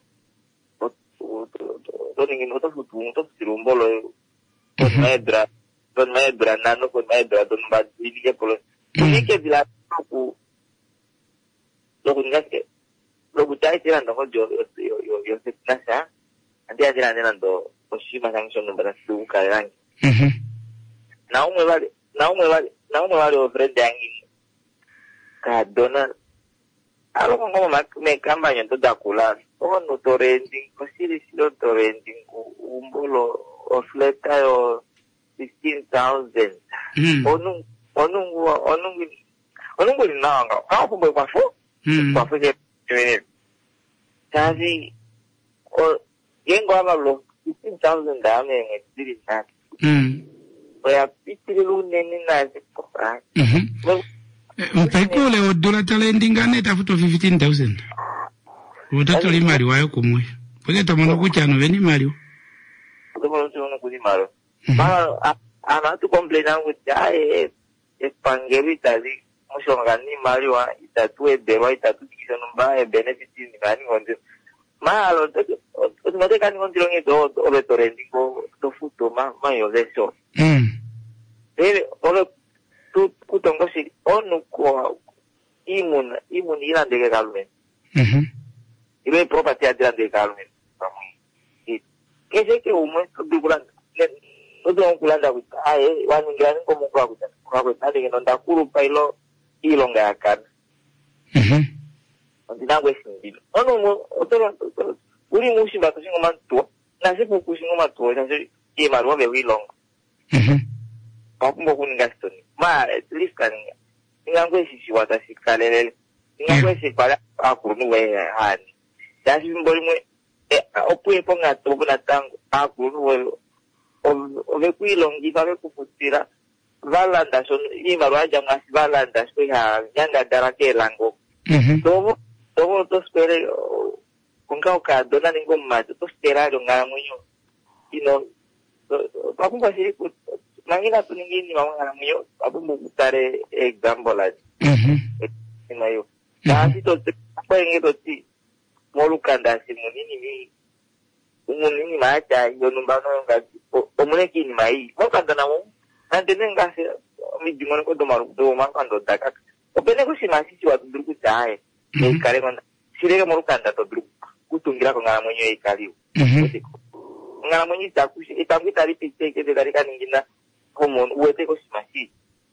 Ningi no to sirumbolo e. Don maedra nano con maedra don ba dinge polo. Ni ke bila ku. Lo kungaske. Lo kutai tirando ko yo se nasa. Andi tirando oshima sanction no bara su karan. Na umwe vale ofrende angi. Ka dona Alo kung may campaign to dakula, no to rending, kasi silo to rending, umbulo, o flat tayo, 16,000. Onung wili na nga, ako kung may wafo? Wafo siya, kasi, yung gawa lo, 15,000 dami yung exhibit natin. Kaya, pitililunin nila sa kopra. Mpaipole odola talendingane tafuto 15,000. Utatoli mali wayo kumwe. Pwede tamono kuchano veni mali. Tamono kuchano kuni mali. Ana tu complaina kucha pangeri tali mushongani mali wa itatu eberwa itatu kisano mba benefit ni kani ngondi. Malo otimate kani ngondi longi do obetorending ko do futo ma yo leso. Ole tu kutongo si onu kwa imun ilande ke kalmen. Ile property adilande kalmen. Kese ke umu dukulan Odo kulanda kuta wanu ngani ko mo kwa kuta ndenge nonda kuru pailo ilonga akan ndina kwesindilo ono otoro uri mushi bato singo mantu na se ku singo mantu na se e marwa be wilong papo mo kuninga stoni ma at least kan ngangwe sisi wata sikalele Ngakwe para akuru we hani. Dasi mboli mwe opwe ponga tobo na tango akuru we ove kuilongi vave kuputira valanda so imarwaja ngasi valanda so ya nyanga darake lango. Tobo to spere kunga ukadona ningo mmato to spera ngara munyo. Pakumba siri mangina tuningini mama munyo abu mutare example aja. Inayo. Dasi to apa yang itu ti molukanda si munini macha yo numbano ngaji omuleki ni mai mokanda na mo ande ngasi mi dimon ko do maru do man kando daka opene ko si masi si watu duruku tae e kare kon sirega molukanda to duruku kutungira ko ngala monyo e kaliu ngala monyo taku itambi tari pite ke dari kaningina komon uete ko si masi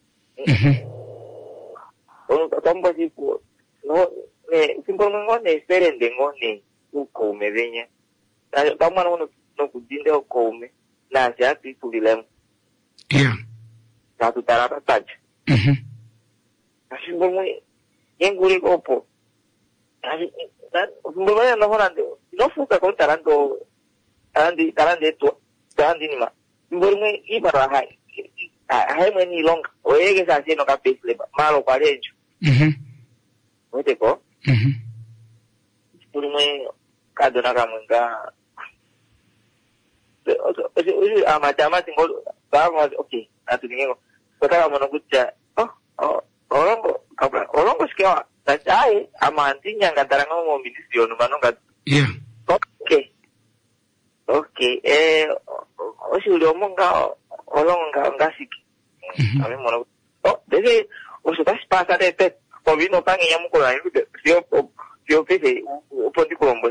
tombo si ko no simplemente esperen ngone uko mevenya kama no kujinde ukome na siati tulilem satu tarata taja simplemente nguri kopo simplemente no horande no fuka ko tarando tarande to tarandi ni ma simplemente ibara hai meni long oege sa sino kapisle malo parejo Ote ko? Purumai kadona kamunga. Amacama tinggal bawa oke. Atu tinggal. Kota kamu nungguja. Orang kok sekian. Tapi amantinya kataran ngomong ministry onu manu kat. Iya. Oke. Osi udah ngomong kau. Orang enggak sih. Kami mau. Jadi usudah pasar itu. Povino pangi yang mukul itu sio pese upondi kolombo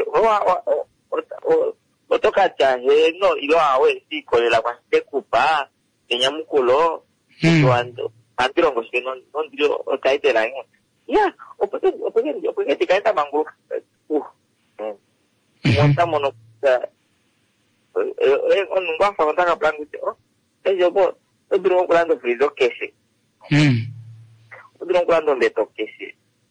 oto kacha no ilo awe si kolela kwaste kupa enya mukulo tuando antirongo que non dio kaite la ya opeke tikaita mangu monta mono onungwa fa konta ka plan gute yo po duro kulando frizo kese Udron cuando le toque si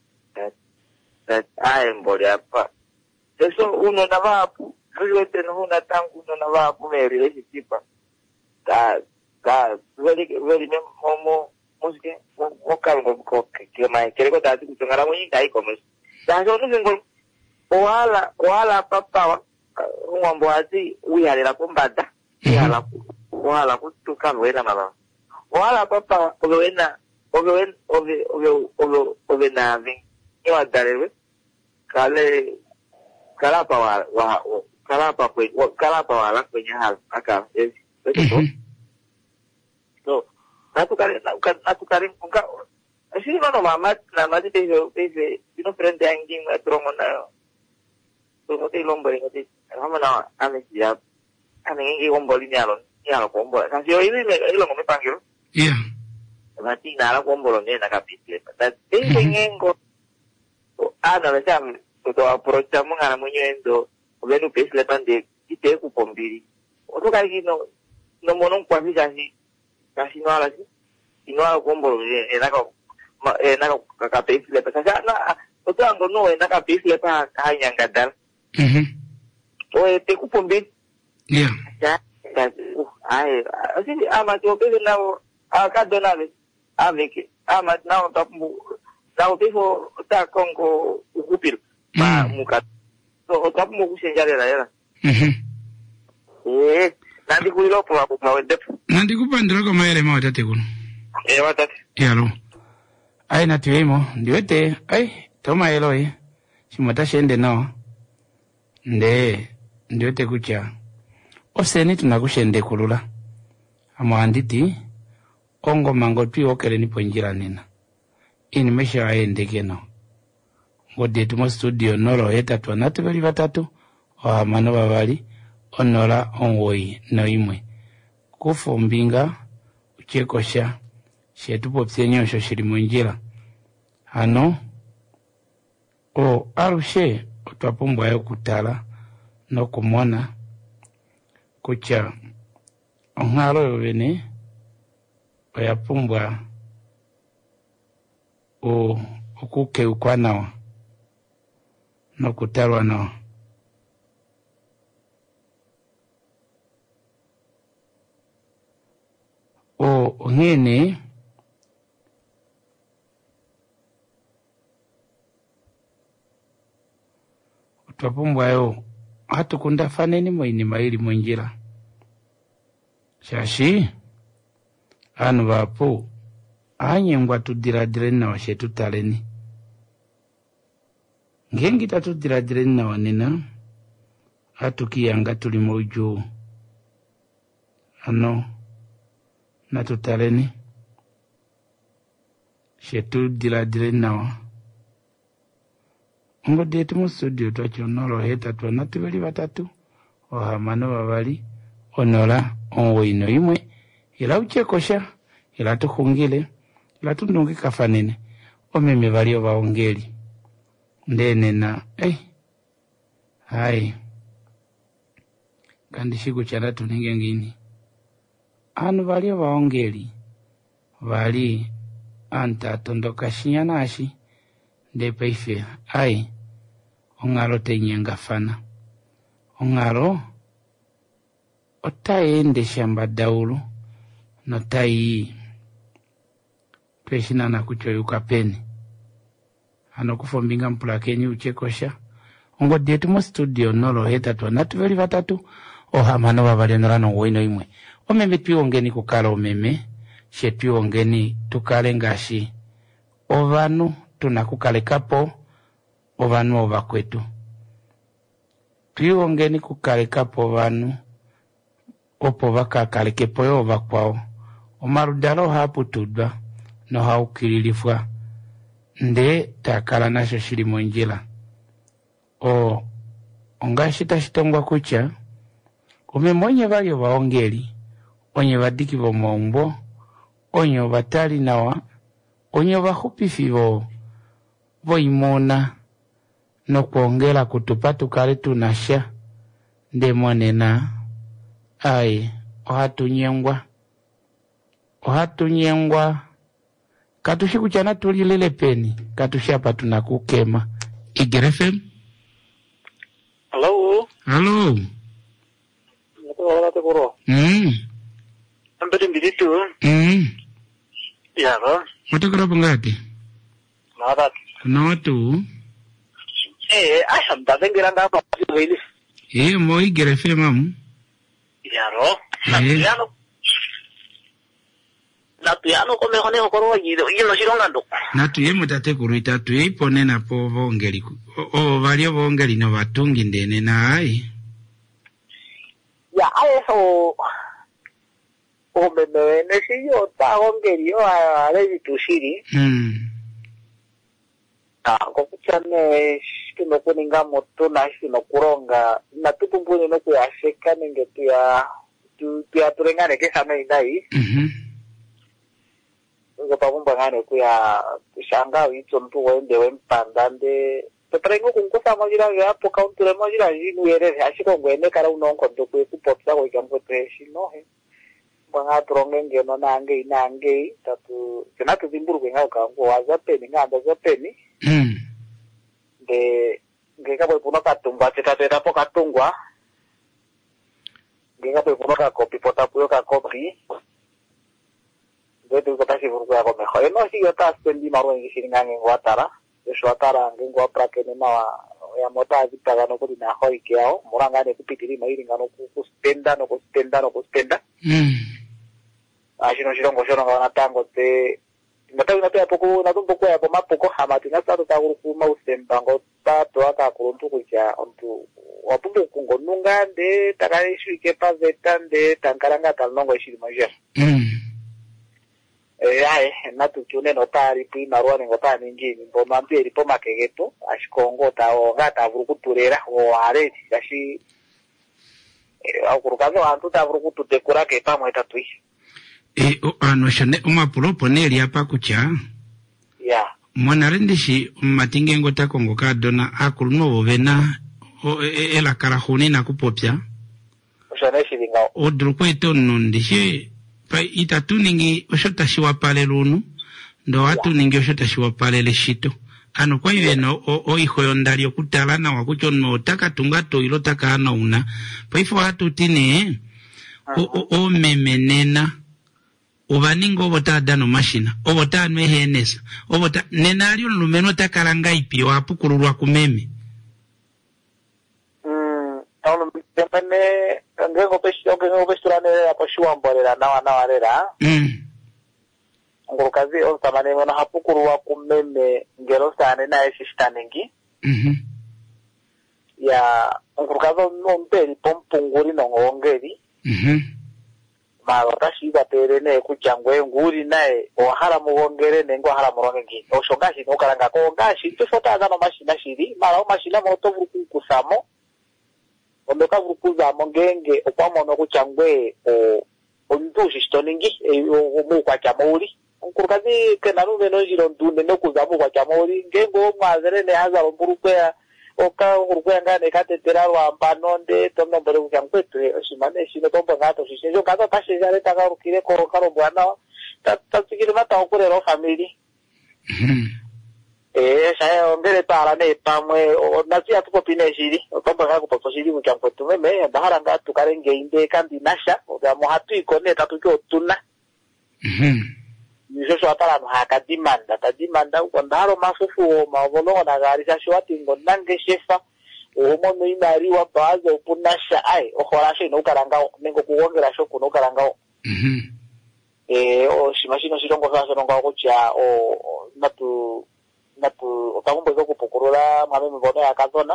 embole apa eso uno navapu riwete no una tangu no navapu me rilesi tipa ka veri mo musike mo kalgo ko que mai kere ko tatu ngara mo ngai ko mes da so no ngol wala papa ngombo ati uyale la kumbada wala kutuka wena mama wala papa wena Oven nave, iwa darewe, kalapa wala kwenye hal, aka, so, natu karim, unka, sini mano mama, namati pese, sino frente angin, trongo na, so, ngote lombori, ngote, mama na, ame siap, ame ngi lombori nyalon kombo, kasio ini, ilo ngome panggil, iya. Mati nala kombolo ne nakapitle. Tapi pengengo ana mesam to approach ngana munyendo obenu pesle pande ite ku pombiri. Oto kali no monon kwa kasi no ala si. Ino ala kombolo ne naka kapesle pa kasi na oto ango no nakapisle pa kanya ngadal. O ite ku pombiri. Yeah. Ya. Ai, asili ama to pese na akadonale. Avec amat na tapu na utifo ta kongo ukupil ma mukat so tapu mo kusenjale la era nandi kulilo po apo pa wende nandi kupandira ko mayele ma watate kuno watate yalo ai na tuimo ndiwete ai toma eloi simata shende no ndiwete kucha oseni tunakushende kulula amwanditi ongo mango twi okere ni ponjira nina ini mesha aende keno ngode tumo studio nolo etatu anatu bali batatu wa mano babali onola onwoi no imwe kufumbinga uchekosha shetupo psenyosho shiri munjira ano arushe otwapumbwa yo kutala no kumona kucha ongalo yobene oyapumbwa okukeukwa nawa nokutalwa nawa. Ngene twapumbwayo hatukunda faneni moini maili mwenjira shashi anu bapo anyengwa tudiradire nawa shetu taleni ngengi tatudiradire nawa nina hatukiyanga tulimo ujuu ano natutaleni shetu diradire nawa ngo detu mu studio twachonolo heta twana tubeli batatu ohamano babali onola onwoino imwe ila uchekosha ila tukhungile ila tundungi kafanene omeme balio baongeli ndenena hai kandi shiku chala tuninge ngini anu balio baongeli bali anta tondoka shinyanashi ndepe ife ongalo tenyenga fana ongalo otaende shamba daulu notai tweshina na kuchoyuka peni ano kufombinga mpula kenyi uchekosha ongo detu mu studio nolo heta twana tubeli batatu ohamano babali nolano woino imwe omeme twiongeni kukala omeme shetwiongeni tukale ngashi ovanu tunakukalekapo ovanu ovakwetu twiongeni kukalekapo vanu opo vakakalekepo yo vakwao omarudalo haputudwa no haukililifwa nde takala nasho shili monjila ongashita shitongwa kucha umemonye balio baongeli onye badiki bomombo onye batali nawa onye bahupifi boimona no kuongela kutupa tukale tunasha ndemonena ohatunyengwa katushikuchana tulilele peni katushapa tunakukema Igerefem. Hello. Ambede mbiditu. Yaro. Watakura pengati? Nadat. Nawatu? Ndazengira ndapa wili. Mo Igerefem mamu. Yaro. Natuyano kome hone hokoro wajido. Iyo shirongando. Natuye mutate kuruita tuye ipone na po vongeli. Valio vongeli no vatungi ndene na ai. Ya eso omeme nesiyo ta vongeli yo ale tushiri. Kokuchane shino kuninga moto na shino kuronga na tupumbuni no kuyasheka ninge tuya turengane kesame indai. Ngo pabumba ngane kuya shanga wito mtu wende wempandande tutrengo kunkusa majira ya po kaunture majira jinu yere ashiko ngwene kara unonko ndokwe kupotsa ko ikampo treshino he banga trongenge no nange inange tatu kana tuzimburu kwenga kango wazapeni nganda zapeni de ngeka boy puno katumba tetata po katungwa ngeka boy puno ka kopi potapuyo ka kopri de tu kota si burua ko mejor no si yo ta spendi maro en siringan en Guatara eso atara en Guapra que no ya mota ditaga no ko dina hoi kiao moranga ne kupitiri mairi ngano ku spenda ashino shirongo shono ngana tango te matawi na poco na tumpo kwa po mapoko hamati na sato ta ku mausembango ta to aka kuruntu kuja ontu wapumbu kungo nungande takari shike pa vetande tankaranga talnongo shirimaje natuchune notari pina ruane ngotani ngini mboma mpiri po makegeto ashikongo tawo ngata vurukuturera o are yashi akurukazo antu ta vurukututekura ke pamwe tatui anoshane umapulo poneli apa kucha mwana rendishi matinge ngota kongo kadona akuluno bovena ela karahuni na kupopya oshane shiringa odrukweto nondishi pa itatuningi oshotashiwa pale lunu ndo watu ningi oshotashiwa pale leshito ano kwa iveno hijo yondali okutalana wakucho no taka tungato ilo taka ana una pa ifo hatu tine o memenena obaningo obota dano mashina obota mehenesa obota nenalio lumeno takalanga ipio apukululwa kumeme Tauno mene ngengo pesturane apo shuambolera na warera ngurukazi onsamane mona hapukululwa kumeme ngero sane na eshistanengi ya ngurukazo nombeli pompunguri no ngongeri malo tashiba terene kuchangwe nguri naye ohala muwongere nengo hala murongengi oshongashi no karanga ko ngashi tufota azano mashina shiri malo mashina moto vurukusamo ondoka vurukuzamo ngenge okwamono kuchangwe ondushi stoningi mu kwa chamori nkurukazi kenaru beno jiro ndunde no kuzamu kwa chamori ngengo mwazere ne hazaro mburukwe oka urukwe ngane katetera rwambanonde tombere kuchangwetu oshimane shino tombo ngato shishinjo kaza tashijare takarukire ko karo bwana tatsikire mata okurero family saya ngere para ne pamwe nasi atuko pineshiri tombo ngako potoshiri kuchangwetu meme ndaharanga tukarenge inde kandi nasha ogamu hatu ikone tatuko tuna Nisho atala haka dimanda ukondaro mafufu mavolo na gari shashwati ngonange shefa umono imari wa bazo punasha ai okhorashe no karanga nengo kuongera sho kuno karanga o shimashino shirongo sasa rongo kucha o natu otambo zo kupukurula mame mbono yakazona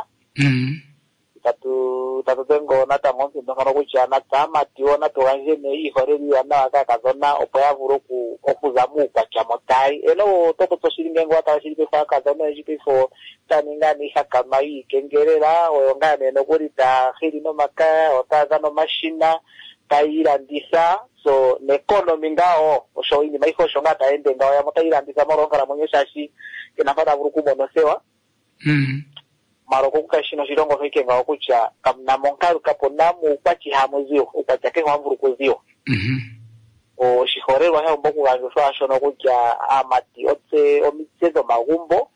tatu tengo nata monsi ndokano kucha nata mationa toanje ne ihoreri yana akazona opoya vuruku okuzamu kwa chamotai eno toko toshiringengo atashiripe fa kazona jipe fo taningani hakamai kengerera oyongane no kurita khirino maka otazano mashina tairandisa so ne economy ngao osho ini maiko shonga taende ngao ya motairandisa morongara monyeshashi kenafata vuruku bonosewa maroko kukashino shirongo fike ngao kucha kamna monkaru kaponamu kwachi hamozio ukwachake hamvuru kozio o shihorerwa ha mboku ganjo fashono kucha amati otse omitsezo magumbo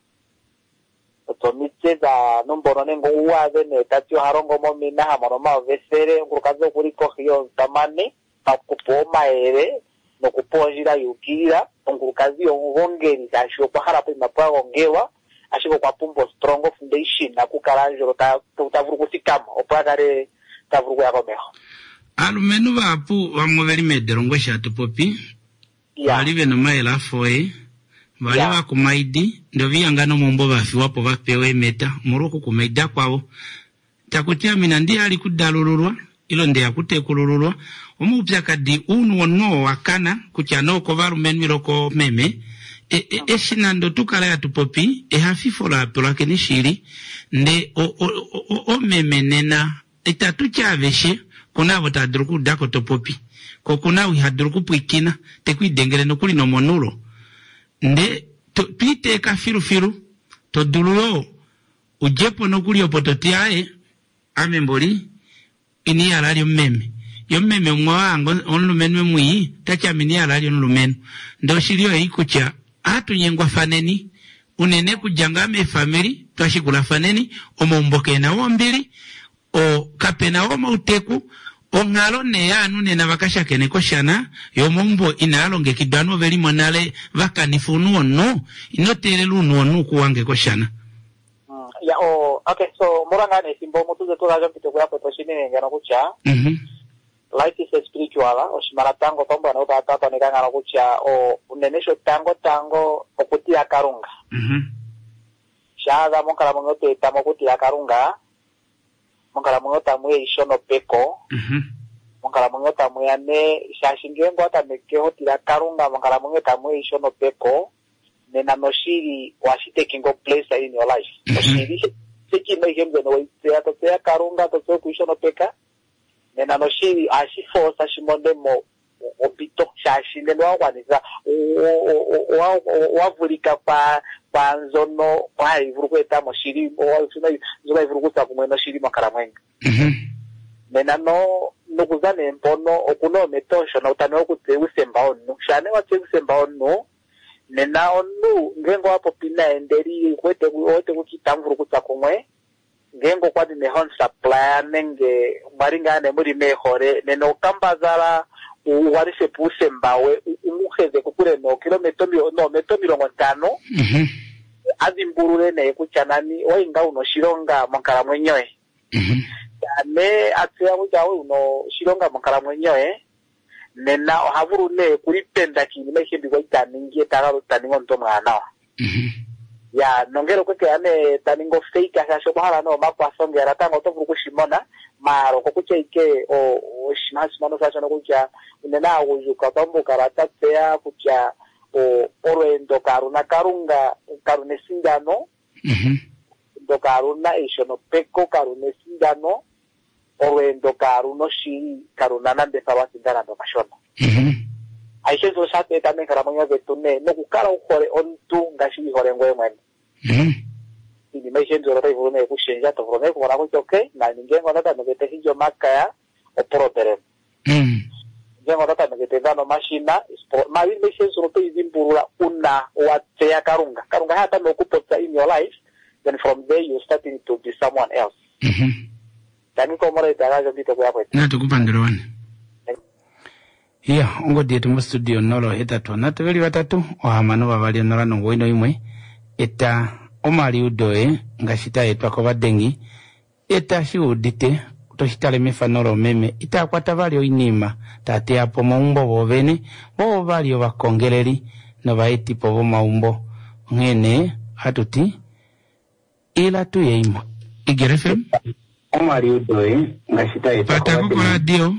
otomitseza nombono nengo uwaze ne tatio harongo momina hamono mavesere ngurukazo kuriko hiyo tamane pakupoma ere no kuponjira yukira ngurukazi ongongeri kasho kwa harapo mapwa ongewa ashiko kwa pumbo strong foundation na kukaranjo tavurukusikama opagare tavuruku yako meho alumenu bapu bamuveri medero ngwesha tupopi balive no maila foe bali bakumaidi ndo biyangano mumbo bafi wapo bapewe meta muruku kumaida kwabo takutia mina ndi ali kudalululwa ilo ndi yakutekulululwa omupya kadi unu ono wakana kuchano ko barumenu miroko meme eshinando tukala ya tupopi hafifola apola kenishiri nde o memenena itatu chaveshe kuna vota druku dako topopi ko kuna wi hadruku puikina tekwidengere no kuli no monulo nde pite ka firu to dululo ujepo no kuli opototiae amemboli ini alali mmeme yo mmeme mwango onlumenu mwi tachamini alali onlumenu ndo shiriyo ikucha atu nyengwa faneni unene kujangame family twashikula faneni omomboke na wombili o kapena oma uteku o ngalo ne yanu ne nabakasha kene koshana yo mombo inalonge kidano veli monale vakanifunu no inotere luno no kuwange koshana ya o okay so morangane simbo mutuze tulaga kitoko yapo toshine ngana kucha life is spiritual o shimaratango tomba na utata ne kanga kucha o unenesho tango okutia karunga shaga monkala mongote tamo kutia karunga monkala mongota mwe ishono peko monkala mongota mwe ane shashingengo ata mekeho tira karunga monkala mongota mwe ishono peko nena noshiri washite kingo place in your life noshiri siki mehembe no itya to tya karunga to to ishono peka nena noshiri ashifosa shimonde mo opito shashinde lwawaniza wavulika pa nzono kwa ivuruko etamo shiri owasuna zoba ivuruko sakumweno shiri makara mwenga nena no kuzane mpono okuno metosho na utano kute usemba onu shane wate usemba onu nena onu ngengo hapo pina enderi kwete wote kukitamvuru kutakomwe ngengo kwadi ne hon supply nenge maringa ne muri mehore neno kambazala uwarise puse mbawe umukheze kukure no kilometro mirongo 5 azimburure ne kuchanani oinga uno shironga monkala mwenyoe ne atya ujawe uno shironga monkala mwenyoe nena ohavuru ne kulipenda kini mehindi kwa itaningie tagaro taningo nto mwana ya nongero kweke ane taningo fake asho bahala no makwa songe aratango to kushimona maro kokucheike o shimano sacho no kucha nena ujuka bambu karatatya kucha o orendo karuna karunga karune sindano ndo karuna ishono peko karune sindano orendo karuno shi karuna nande sawa sindana ndo kashona aishe zo sate también karamonya betune no kukara ukore ontu ngashi hore ngwe mwen ini me siento lo revo me kushenja to prome ko rako choke na ningengo nata me te hijo makaya o protere ngengo nata me te dano machina ma vi me siento lo pe zimpurula una wate ya karunga hata no kupota in your life, then from there you starting to be someone else tani ko mora itarajo dito kwa hapo na tukupandira wana iya ongo dietu mu studio nolo etatu na tebeli batatu ohamano babali nolano ngoino imwe eta omali udoe ngashita etwa badengi eta shiudite toshitale mefanoro meme itakwata bali oinima tate apo maumbo bobene bo bali obakongeleri no baiti po maumbo ngene hatuti ila tu yeimo igerefem omali udoe ngashita etwa patako kwa radio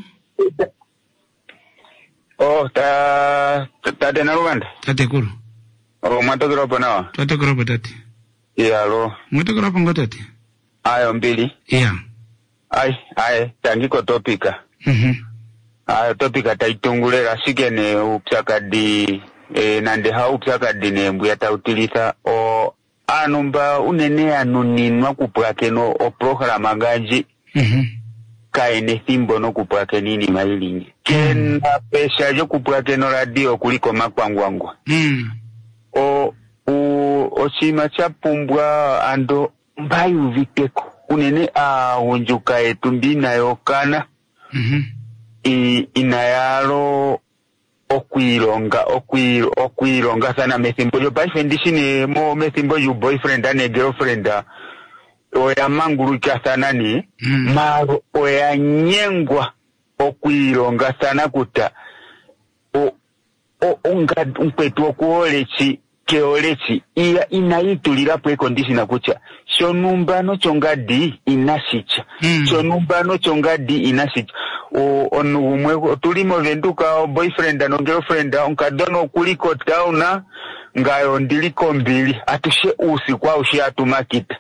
tate na Rwanda tate kuru mwatokera hapo nawa twatokera hapo tate iya lo mwatokera hapo ngotate ayo mbili iya ai tangiko topika ayo topika taitungulera sikene upsakadi nande ha upsakadi ne mbuya tautilitha o anumba unene anuninwa kupwakeno o programa ganji kaine thimbo no kupwake nini mailingi kena pesha jo kupwake no radio kuliko makwangwangwa o chima chapumbwa ando mbayu viteko unene unjuka etumbina yokana inayalo okwironga sana methimbo yo boyfriend shine mo methimbo you boyfriend ane girlfriend oya manguru sana ni maro oya nyengwa okwironga sana kuta unga umpetu okuolechi keolechi iya inaitulira pwe condition kucha shonumbano chongadi inasicha shonumbano chongadi inasicha onumwe tulimo venduka boyfriend no girlfriend onkadono kuliko tauna ngayo ndiliko mbili atushe usi kwa ushi atumakita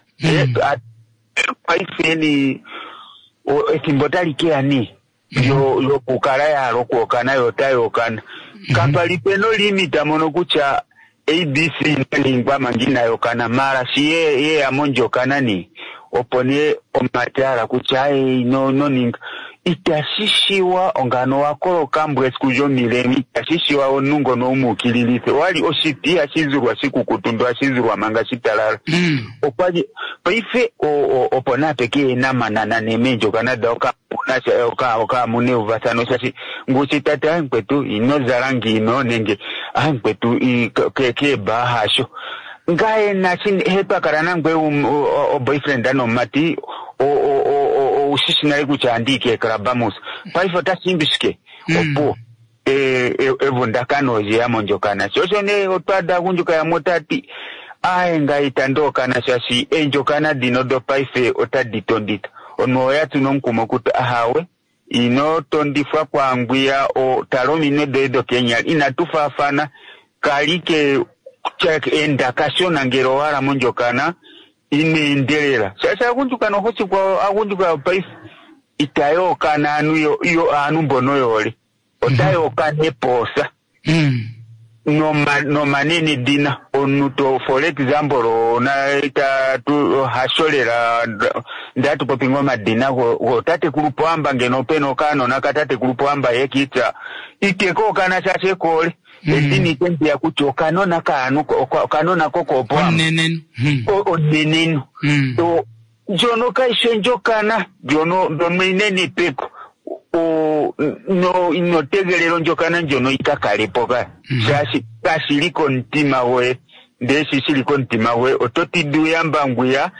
paifeni ekimbotali keani yo kukara ya rokuokana yotayokana kapalipeno limita mono kucha ABC lingwa mangina yokana mara siye ye amonjo kanani opone omatara kucha no ninga itashishiwa ongano wakoro kambwe skujo milemi itashishiwa onungo no umukililithe wali ositi ashizurwa siku kutundu ashizurwa manga shitalala okwaje paife opona peke namanana nemenjo kanada oka mune uvasano shashi nguchi tata nkwetu ino zarangi ino nenge nkwetu keke bahasho ngaye nashin hepa karana ngwe boyfriend ano mati ushishinari kuchandike krabamus paifo tasimbiske opo evundakano je amonjokana chocho ne otwada kunjuka ya motati ngaita ndokana shashi enjokana dinodo paife otaditondita ono yatu nonkumo kuta ahawe ino tondifa kwa ngwia o talomine dedo Kenya inatufafana kalike check endakashona ngero wala monjokana inendelera sasa kunjuka no hochi kwa akunjuka paife itayo kana anu yo anu mbono yole otayo kane posa no manene dina onuto for example na ita tu hasholera ndatu popingo madina go tate kulupamba ngeno peno kano nakatate kulupamba yekita ikeko kana chache kole edini tembi ya kuchoka nona kanona kokopo onenen onenen to jono kaishenjo kana jono dominene peko no tegelero njokana njono ikakalepoka shashi kashiliko ntima we ndesi shiliko ntima we ototi duyamba nguya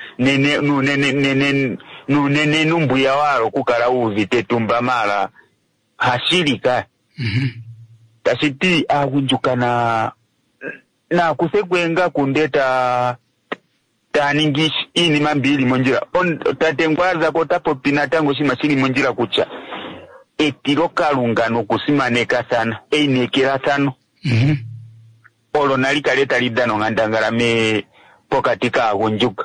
nene numbuya waro kukala uvite tumba mala hashilika tashiti agunjukana na kusekwenga kundeta taningish ini mambili monjira tatengwaza kotapo pinatango shimashini monjira kucha etiro kalungano kusimaneka sana einekera sano olo nalika leta lidano ngandangala me pokatika agunjuka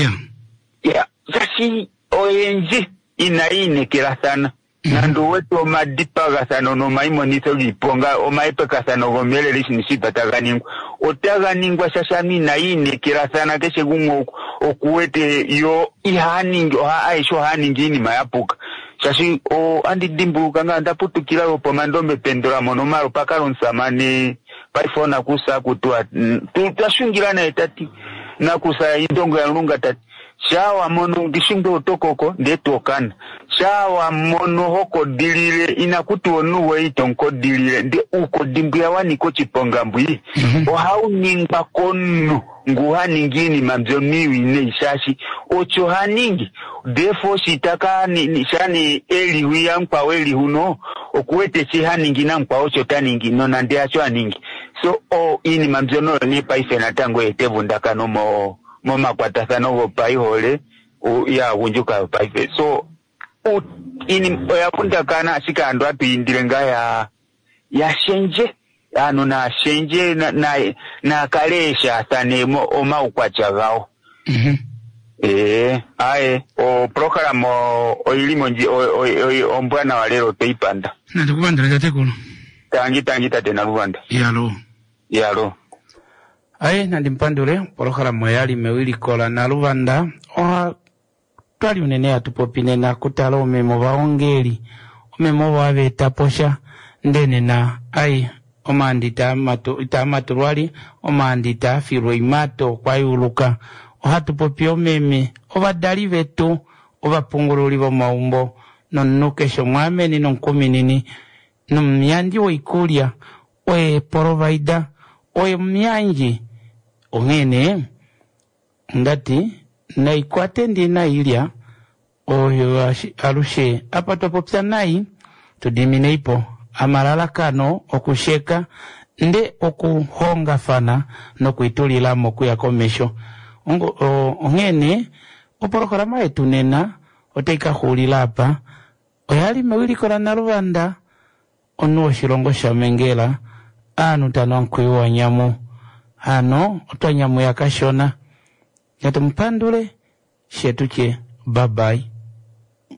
sashi oyenji inainekera sana nandu wetu madipaga sana no maimoniso liponga o maipeka sana gomele lishinishita taganingwa otaganingwa shashami nainekera sana keshe gumo okuwete yo ihaningi aisho haningi ni mayapuka shashi andi dimbu kanga ndaputukira opo mandombe pendora monomaro pakalonsamane paifona kusa kutua tutashungirana etati na kusa indongo ya lunga tati shawa mono ngishingo otokoko ndetokana shawa mono hoko dilile inakutu onuwe itonko dilile nde uko dimbu ya waniko chipongambui ohau ningba kono nguha ningini mamzoniwi ne ishashi ocho haningi defo shitaka ni shani eli huya mpa weli huno okuwete chi haningi na mpa ocho taningi no nande acho haningi so ini mamzono ni paife na tango etevu ndakano mo makwatasano go paihole ya wunjuka paife so ini yakunda kana shikando apindire ngaya ya shenje ano na shenje na kalesha sanemo oma ukwachagao ae o program o ilimonji o ombwana walero teipanda natukubandira tatekolo tangi tena Rwanda yalo aye nandimpandule program yali mewili kola na Rwanda twali unene atupopine na kutalo memo baongeli memo babe taposha ndene na aye omandita mato rwali omandita firo imato kwa yuluka ohatupopio meme obadali betu obapungululi bo maumbo nonukesho mwameni nonkuminini nomyanji oikulya oe provider oe myanji ongene ndati na ikwate ndina ilya oyo alushe apatopopsa nai tudiminepo amalala kano okusheka nde okuhonga fana no kuitulila moku ya komesho ongene oporogama etunena oteika hulila apa oyali mewili kola na Rwanda onuo shilongo sha Mengela anu tano nkwiwa nyamu ano otanyamu ya kashona yatumpandule shetuche bye bye.